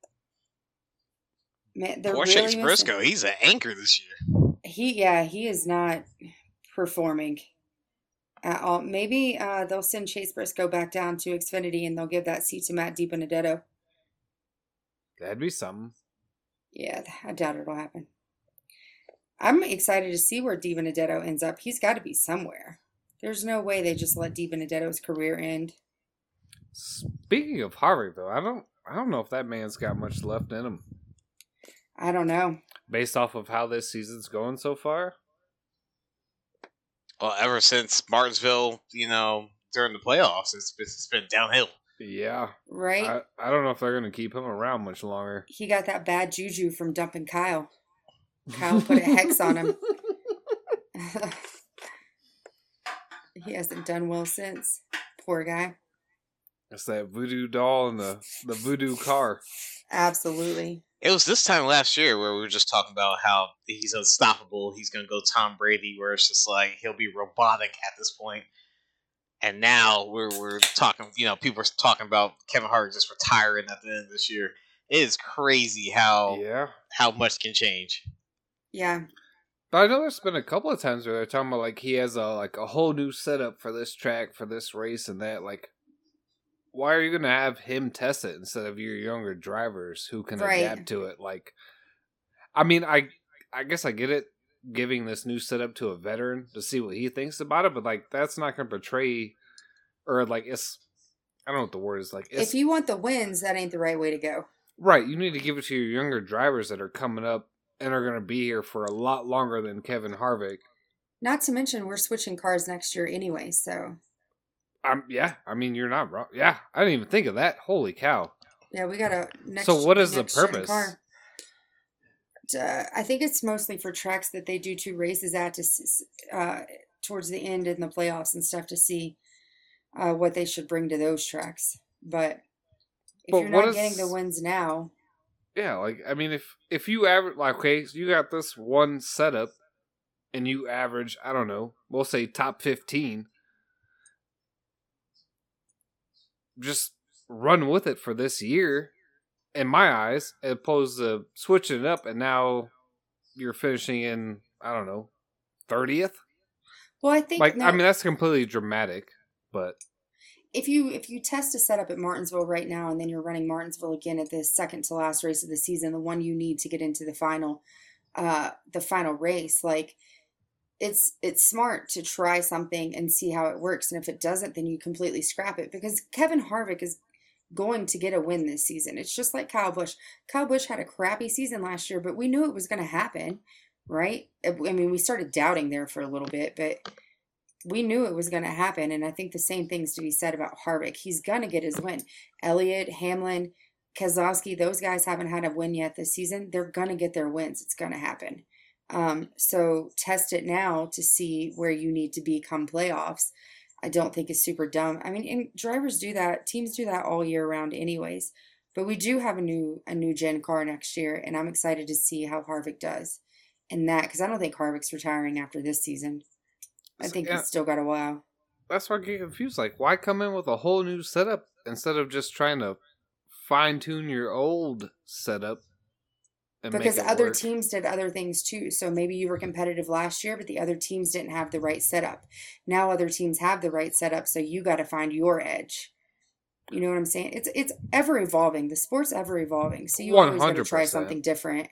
Man, they're Poor really Chase missing- Briscoe, he's an anchor this year. He is not performing at all. Maybe they'll send Chase Briscoe back down to Xfinity and they'll give that seat to Matt DiBenedetto. That'd be something. Yeah, I doubt it'll happen. I'm excited to see where DiBenedetto ends up. He's got to be somewhere. There's no way they just let DiBenedetto's career end. Speaking of Harvick, though, I don't know if that man's got much left in him. I don't know. Based off of how this season's going so far. Well, ever since Martinsville, during the playoffs, it's been downhill. Yeah. Right? I don't know if they're going to keep him around much longer. He got that bad juju from dumping Kyle. Kyle put a hex on him. He hasn't done well since. Poor guy. It's that voodoo doll and the voodoo car. Absolutely. It was this time last year where we were just talking about how he's unstoppable. He's going to go Tom Brady, where it's just like he'll be robotic at this point. And now we're talking, people are talking about Kevin Harvick just retiring at the end of this year. It is crazy how much can change. Yeah. But I know there's been a couple of times where they're talking about like he has a whole new setup for this track, for this race, and that. Like, why are you going to have him test it instead of your younger drivers who can Right. adapt to it? Like, I mean, I guess I get it, giving this new setup to a veteran to see what he thinks about it, but like that's not going to portray, or like it's, I don't know what the word is, like it's, If you want the wins, that ain't the right way to go. right. You need to give it to your younger drivers that are coming up and are going to be here for a lot longer than Kevin Harvick. Not to mention, we're switching cars next year anyway, so. Yeah, I mean, you're not wrong. Yeah, I didn't even think of that. Holy cow. Yeah, we got a next So what is the next gen purpose? car. I think it's mostly for tracks that they do 2 races at towards the end in the playoffs and stuff to see what they should bring to those tracks. But if But you're what not getting the is wins now, yeah, like I mean if you average like okay, so you got this one setup and you average, I don't know, we'll say top 15, just run with it for this year in my eyes, as opposed to switching it up and now you're finishing in, I don't know, 30th. well, I think Like I mean no. that's completely dramatic, but If you test a setup at Martinsville right now, and then you're running Martinsville again at the second to last race of the season, the one you need to get into the final race, like it's smart to try something and see how it works. And if it doesn't, then you completely scrap it because Kevin Harvick is going to get a win this season. It's just like Kyle Busch. Kyle Busch had a crappy season last year, but we knew it was going to happen, right? I mean, we started doubting there for a little bit, but we knew it was going to happen. And I think the same thing's to be said about Harvick. He's going to get his win. Elliott, Hamlin, Keselowski, those guys haven't had a win yet this season. They're going to get their wins. It's going to happen. So test it now to see where you need to be come playoffs. I don't think is super dumb. I mean, and drivers do that. Teams do that all year round anyways. But we do have a new gen car next year, and I'm excited to see how Harvick does in that because I don't think Harvick's retiring after this season. I think yeah, he's still got a while. that's why I get confused. Like, why come in with a whole new setup instead of just trying to fine tune your old setup and make Because it other work? teams did other things too. So maybe you were competitive last year, but the other teams didn't have the right setup. Now other teams have the right setup, so you got to find your edge. You know what I'm saying? It's ever evolving. The sport's ever evolving. So you always got to try 100%. something different.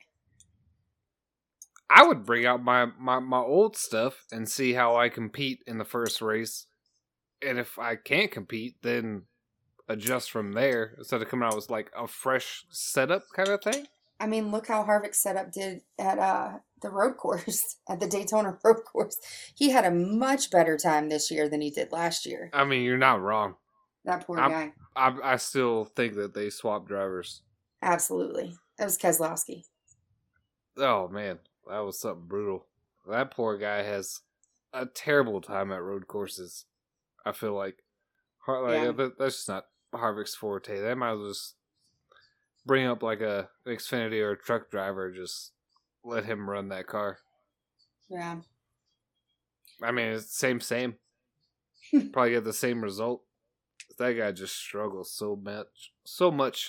I would bring out my old stuff and see how I compete in the first race. And if I can't compete, then adjust from there instead of coming out with like a fresh setup kind of thing. I mean, look how Harvick's setup did at the road course, at the Daytona road course. He had a much better time this year than he did last year. I mean, you're not wrong. That poor I'm, guy. I still think that they swapped drivers. Absolutely. That was Keselowski. Oh man, that was something brutal. That poor guy has a terrible time at road courses. I feel like, Yeah. that's just not Harvick's forte. They might as well just bring up like an Xfinity or a truck driver, just let him run that car. Yeah. I mean, it's same. Probably get the same result. That guy just struggles so much.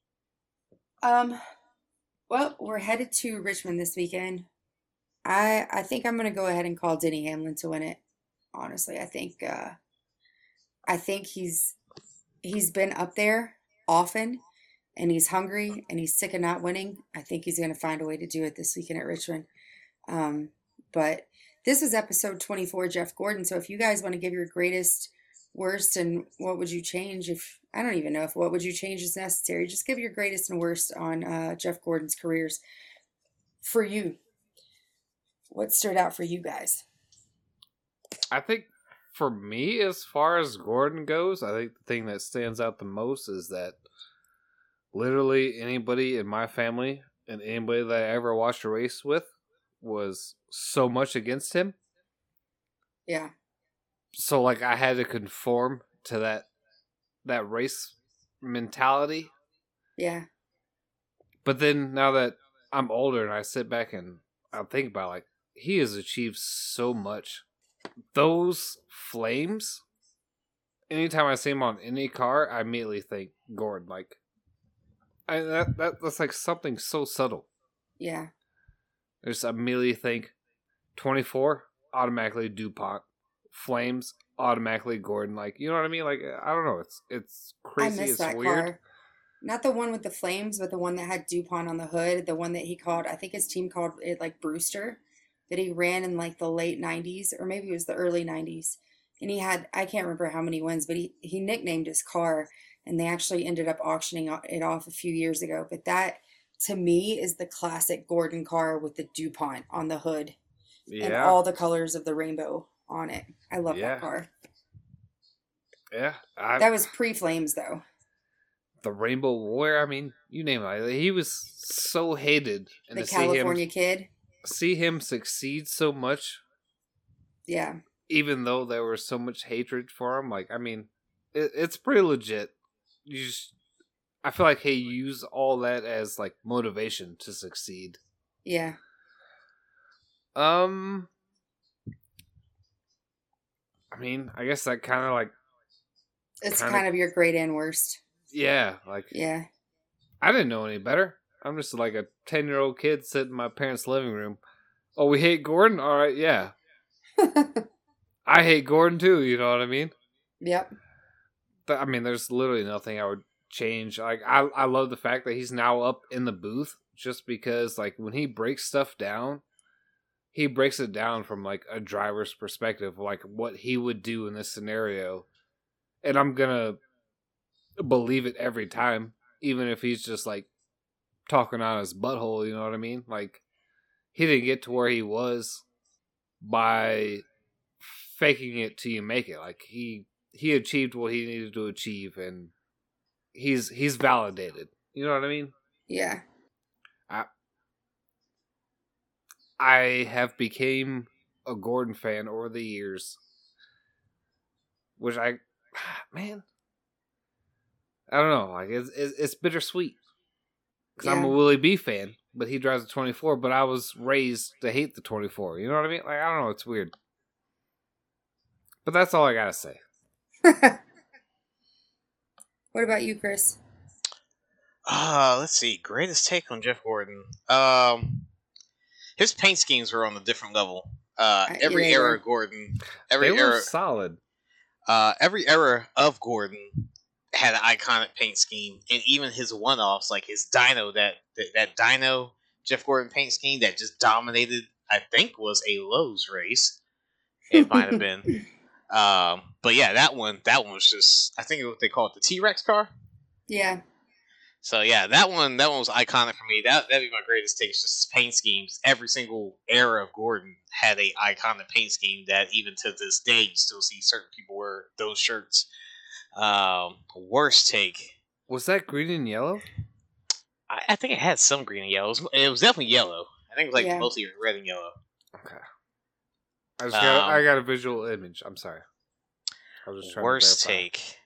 Well, we're headed to Richmond this weekend. I think I'm gonna go ahead and call Denny Hamlin to win it. Honestly, I think he's been up there often, and he's hungry and he's sick of not winning. I think he's gonna find a way to do it this weekend at Richmond. Um, but this is episode 24, Jeff Gordon. So if you guys want to give your greatest, worst, and what would you change if I don't even know if what would you change is necessary. Just give your greatest and worst on Jeff Gordon's careers for you. What stood out for you guys? I think for me, as far as Gordon goes, I think the thing that stands out the most is that literally anybody in my family and anybody that I ever watched a race with was so much against him. Yeah. So like I had to conform to that race mentality. Yeah. But then now that I'm older and I sit back and I think about like he has achieved so much. Those flames, anytime I see him on any car, I immediately think Gordon. Like that's like something so subtle. Yeah. I just immediately think 24 automatically DuPont, flames automatically Gordon. Like you know what I mean? Like I don't know. It's I crazy. miss It's that weird. car. Not the one with the flames, but the one that had DuPont on the hood. The one that he called, I think his team called it like Brewster, that he ran in like the late 90s, or maybe it was the early 90s. And he had, I can't remember how many wins, but he nicknamed his car, and they actually ended up auctioning it off a few years ago. But that, to me, is the classic Gordon car with the DuPont on the hood and Yeah, all the colors of the rainbow on it. I love that yeah, car. yeah. That was pre-flames, though. the Rainbow Warrior. I mean, you name it. Like, he was so hated, and The to California kid. see him succeed so much, Yeah. even though there was so much hatred for him. Like, I mean, it's pretty legit. I feel like he used all that as like motivation to succeed. Yeah. I mean, I guess that kind of like it's kind of your great and worst. Yeah, like Yeah. I didn't know any better. I'm just like a 10-year-old kid sitting in my parents' living room. Oh, we hate Gordon? All right, yeah. I hate Gordon too, you know what I mean? Yep. I mean, there's literally nothing I would change. Like, I love the fact that he's now up in the booth just because, like, when he breaks stuff down, he breaks it down from, like, a driver's perspective, like, what he would do in this scenario. And I'm gonna believe it every time, even if he's just, like, talking on his butthole, you know what I mean? Like, he didn't get to where he was by faking it till you make it. Like, he achieved what he needed to achieve, and he's validated. You know what I mean? Yeah. I have became a Gordon fan over the years, which I don't know. Like, it's bittersweet because I'm a Willie B fan, but he drives a 24. But I was raised to hate the 24. You know what I mean? Like, I don't know. It's weird. But that's all I gotta say. What about you, Chris? Let's see. Greatest take on Jeff Gordon. His paint schemes were on a different level. Every era of Gordon, they were solid. Every era of Gordon had an iconic paint scheme, and even his one-offs, like his Dyno, that Dyno Jeff Gordon paint scheme that just dominated. I think was a Lowe's race. It might have been. But yeah, that one was just, I think what they call it, the T-Rex car. Yeah. So yeah, that one was iconic for me. That'd be my greatest take. It's just paint schemes. Every single era of Gordon had a iconic paint scheme that even to this day you still see certain people wear those shirts. Worst take. Was that green and yellow? I think it had some green and yellow. It was definitely yellow. I think it was like mostly red and yellow. Okay. I got a visual image. I'm sorry. I was just trying worst to verify. take.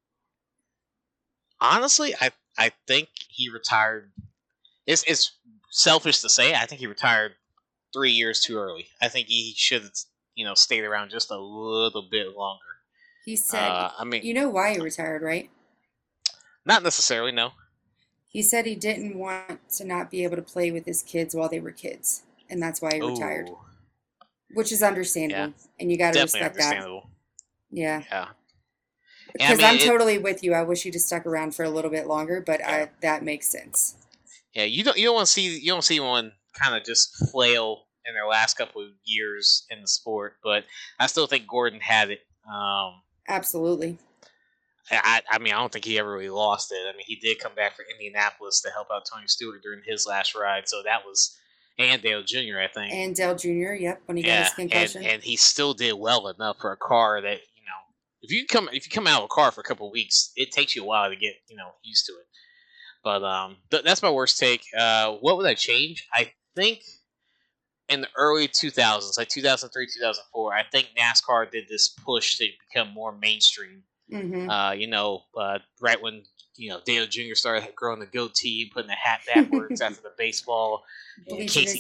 Honestly, I think he retired. It's selfish to say. I think he retired 3 years too early. I think he should have stayed around just a little bit longer. He said, you know why he retired, right? Not necessarily, no. He said he didn't want to not be able to play with his kids while they were kids, and that's why he retired. Which is understandable, and you got to respect that. Yeah. Yeah. Because I'm totally with you. I wish he'd have stuck around for a little bit longer, but that makes sense. Yeah, you don't want to see one kind of just flail in their last couple of years in the sport, but I still think Gordon had it. Absolutely. I don't think he ever really lost it. I mean, he did come back for Indianapolis to help out Tony Stewart during his last ride, so that was, and Dale Jr. I think. And Dale Jr. Yep, when he got his concussion. And he still did well enough for a car that if you come out of a car for a couple of weeks, it takes you a while to get used to it. But that's my worst take. What would I change? I think in the early 2000s, like 2003, 2004, I think NASCAR did this push to become more mainstream. Mm-hmm. Right when Dale Jr. started growing the goatee, putting the hat backwards after the baseball. Casey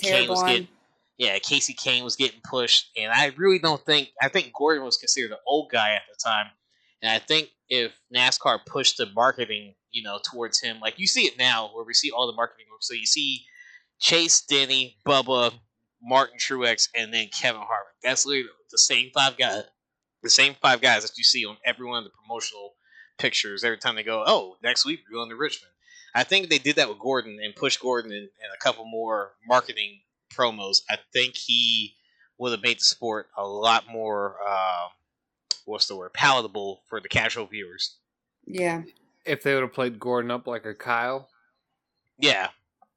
Kane was getting pushed, and I really don't think. I think Gordon was considered an old guy at the time, and I think if NASCAR pushed the marketing, towards him, like you see it now, where we see all the marketing. So you see Chase, Denny, Bubba, Martin Truex, and then Kevin Harvick. That's literally the same five guys. The same five guys that you see on every one of the promotional pictures every time they go, oh, next week we're going to Richmond. I think they did that with Gordon and pushed Gordon and a couple more marketing promos. I think he would have made the sport a lot more, palatable for the casual viewers. Yeah. If they would have played Gordon up like a Kyle. Yeah.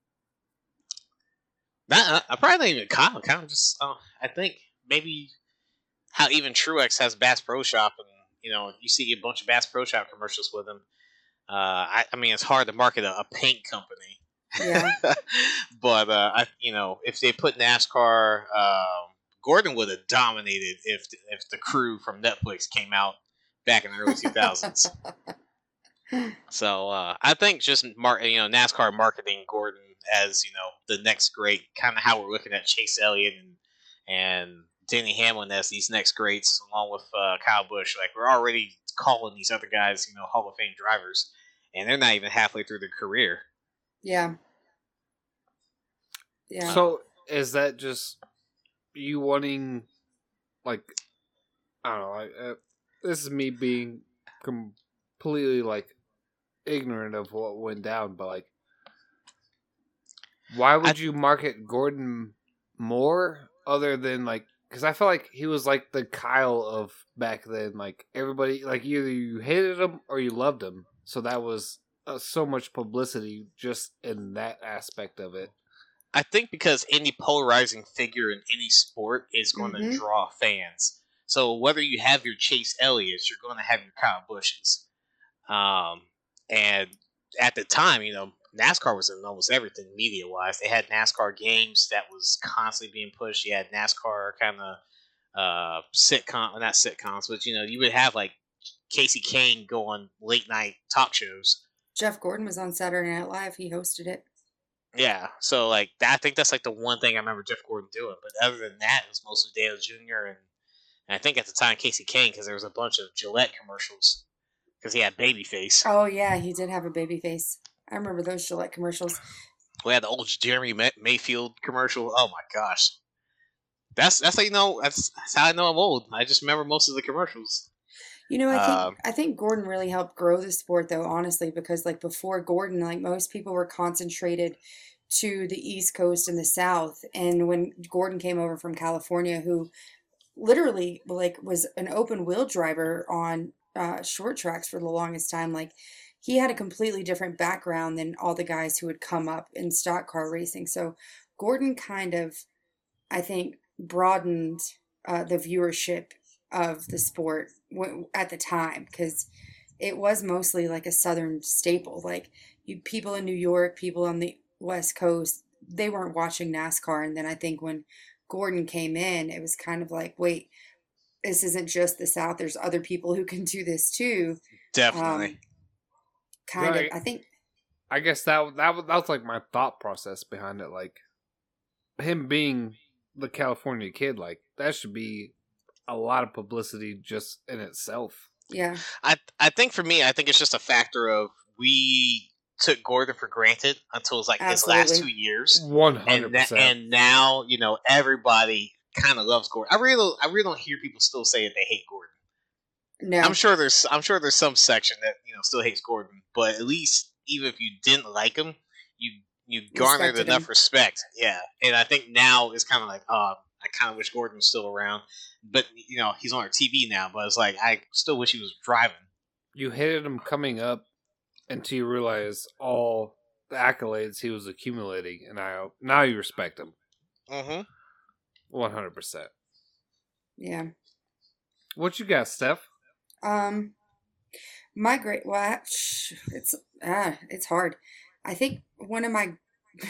I probably not even Kyle. Kind of just, I think maybe how even Truex has Bass Pro Shop, and you see a bunch of Bass Pro Shop commercials with him. I mean, it's hard to market a paint company. Yeah. But if they put NASCAR, Gordon would have dominated if the crew from Netflix came out back in the early 2000s. So I think just NASCAR marketing Gordon as the next great, kind of how we're looking at Chase Elliott and Denny Hamlin as these next greats, along with Kyle Busch. Like, we're already calling these other guys Hall of Fame drivers, and they're not even halfway through their career. Yeah. Yeah. So is that just you wanting, like, I don't know, this is me being completely, like, ignorant of what went down, but, like, why would you market Gordon more other than, like, because I feel like he was like the Kyle of back then. Like, everybody, like, either you hated him or you loved him. So that was so much publicity just in that aspect of it. I think because any polarizing figure in any sport is going to draw fans. So whether you have your Chase Elliott's, you're going to have your Kyle Busches. And at the time, NASCAR was in almost everything media-wise. They had NASCAR games that was constantly being pushed. You had NASCAR kind of not sitcoms, but you would have like Casey Kane go on late-night talk shows. Jeff Gordon was on Saturday Night Live. He hosted it. Yeah, so like that, I think that's like the one thing I remember Jeff Gordon doing. But other than that, it was mostly Dale Jr. and I think at the time Casey Kane, because there was a bunch of Gillette commercials because he had baby face. Oh yeah, he did have a baby face. I remember those Gillette commercials. We had the old Jeremy Mayfield commercial. Oh my gosh, that's how that's how I know I'm old. I just remember most of the commercials. I think Gordon really helped grow the sport, though, honestly, because like before Gordon, like most people were concentrated to the East Coast and the South, and when Gordon came over from California, who literally like was an open wheel driver on short tracks for the longest time, like he had a completely different background than all the guys who had come up in stock car racing. So Gordon kind of, I think, broadened the viewership of the sport at the time, because it was mostly like a Southern staple. Like people in New York, people on the West Coast, they weren't watching NASCAR. And then I think when Gordon came in, it was kind of like, wait, this isn't just the South. There's other people who can do this too. Definitely. I think. I guess that was like my thought process behind it. Like, him being the California kid, like, that should be a lot of publicity just in itself. Yeah. I think for me, I think it's just a factor of we took Gordon for granted until it was like his last 2 years. 100%. And now, everybody kind of loves Gordon. I really don't hear people still say that they hate Gordon. No. I'm sure there's some section that, still hates Gordon, but at least even if you didn't like him, you garnered enough respect. Yeah. And I think now it's kind of like, I kind of wish Gordon was still around. But, he's on our TV now, but it's like, I still wish he was driving. You hated him coming up until you realize all the accolades he was accumulating, and now you respect him. 100%. Yeah. What you got, Steph? My great, well, it's hard. I think one of my,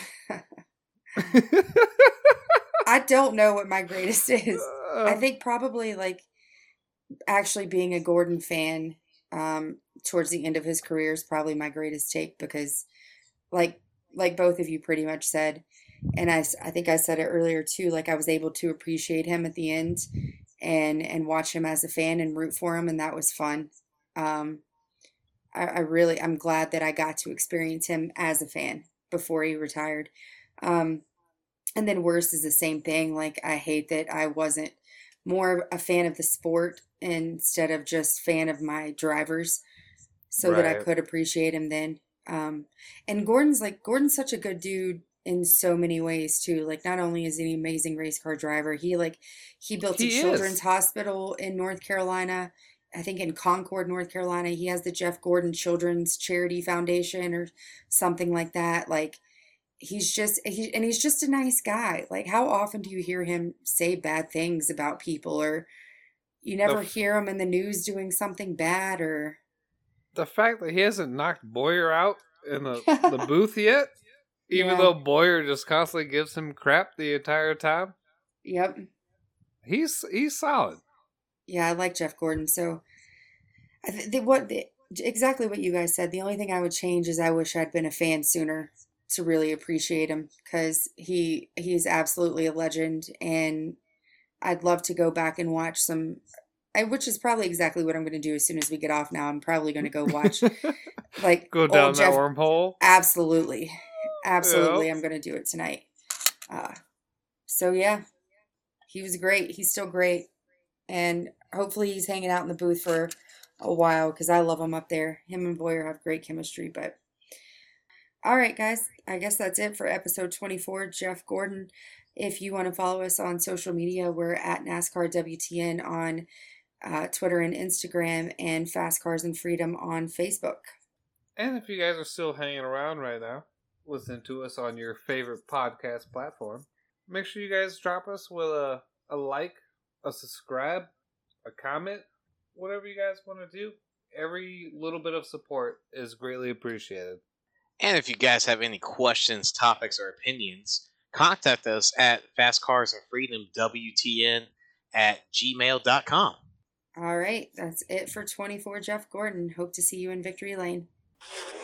I don't know what my greatest is. I think probably like actually being a Gordon fan towards the end of his career is probably my greatest take, because like both of you pretty much said, and I think I said it earlier too, like I was able to appreciate him at the end and watch him as a fan and root for him, and that was fun. I'm glad that I got to experience him as a fan before he retired. And then worse is the same thing. Like, I hate that I wasn't more a fan of the sport instead of just fan of my drivers, so that I could appreciate him then. And Gordon's such a good dude in so many ways too. Like, not only is he an amazing race car driver, he built a children's hospital in North Carolina. I think in Concord, North Carolina. He has the Jeff Gordon Children's Charity Foundation or something like that. Like, he's just a nice guy. Like, how often do you hear him say bad things about people, or you never hear him in the news doing something bad, or the fact that he hasn't knocked Boyer out in the booth yet, even though Boyer just constantly gives him crap the entire time. Yep. He's solid. Yeah, I like Jeff Gordon. So, exactly what you guys said. The only thing I would change is I wish I'd been a fan sooner to really appreciate him, because he's absolutely a legend, and I'd love to go back and watch some. Which is probably exactly what I'm going to do as soon as we get off now. I'm probably going to go watch, like, go down old that Jeff. Wormhole. Absolutely. Absolutely. Yep. I'm going to do it tonight. So yeah, he was great. He's still great. And hopefully he's hanging out in the booth for a while, because I love him up there. Him and Boyer have great chemistry. But all right, guys, I guess that's it for episode 24, Jeff Gordon. If you want to follow us on social media, we're at NASCAR WTN on Twitter and Instagram, and Fast Cars and Freedom on Facebook. And if you guys are still hanging around right now, listening to us on your favorite podcast platform, make sure you guys drop us with a like, a subscribe, a comment, whatever you guys want to do. Every little bit of support is greatly appreciated. And if you guys have any questions, topics, or opinions, contact us at fastcarsandfreedomwtn@gmail.com. All right, that's it for 24, Jeff Gordon. Hope to see you in Victory Lane.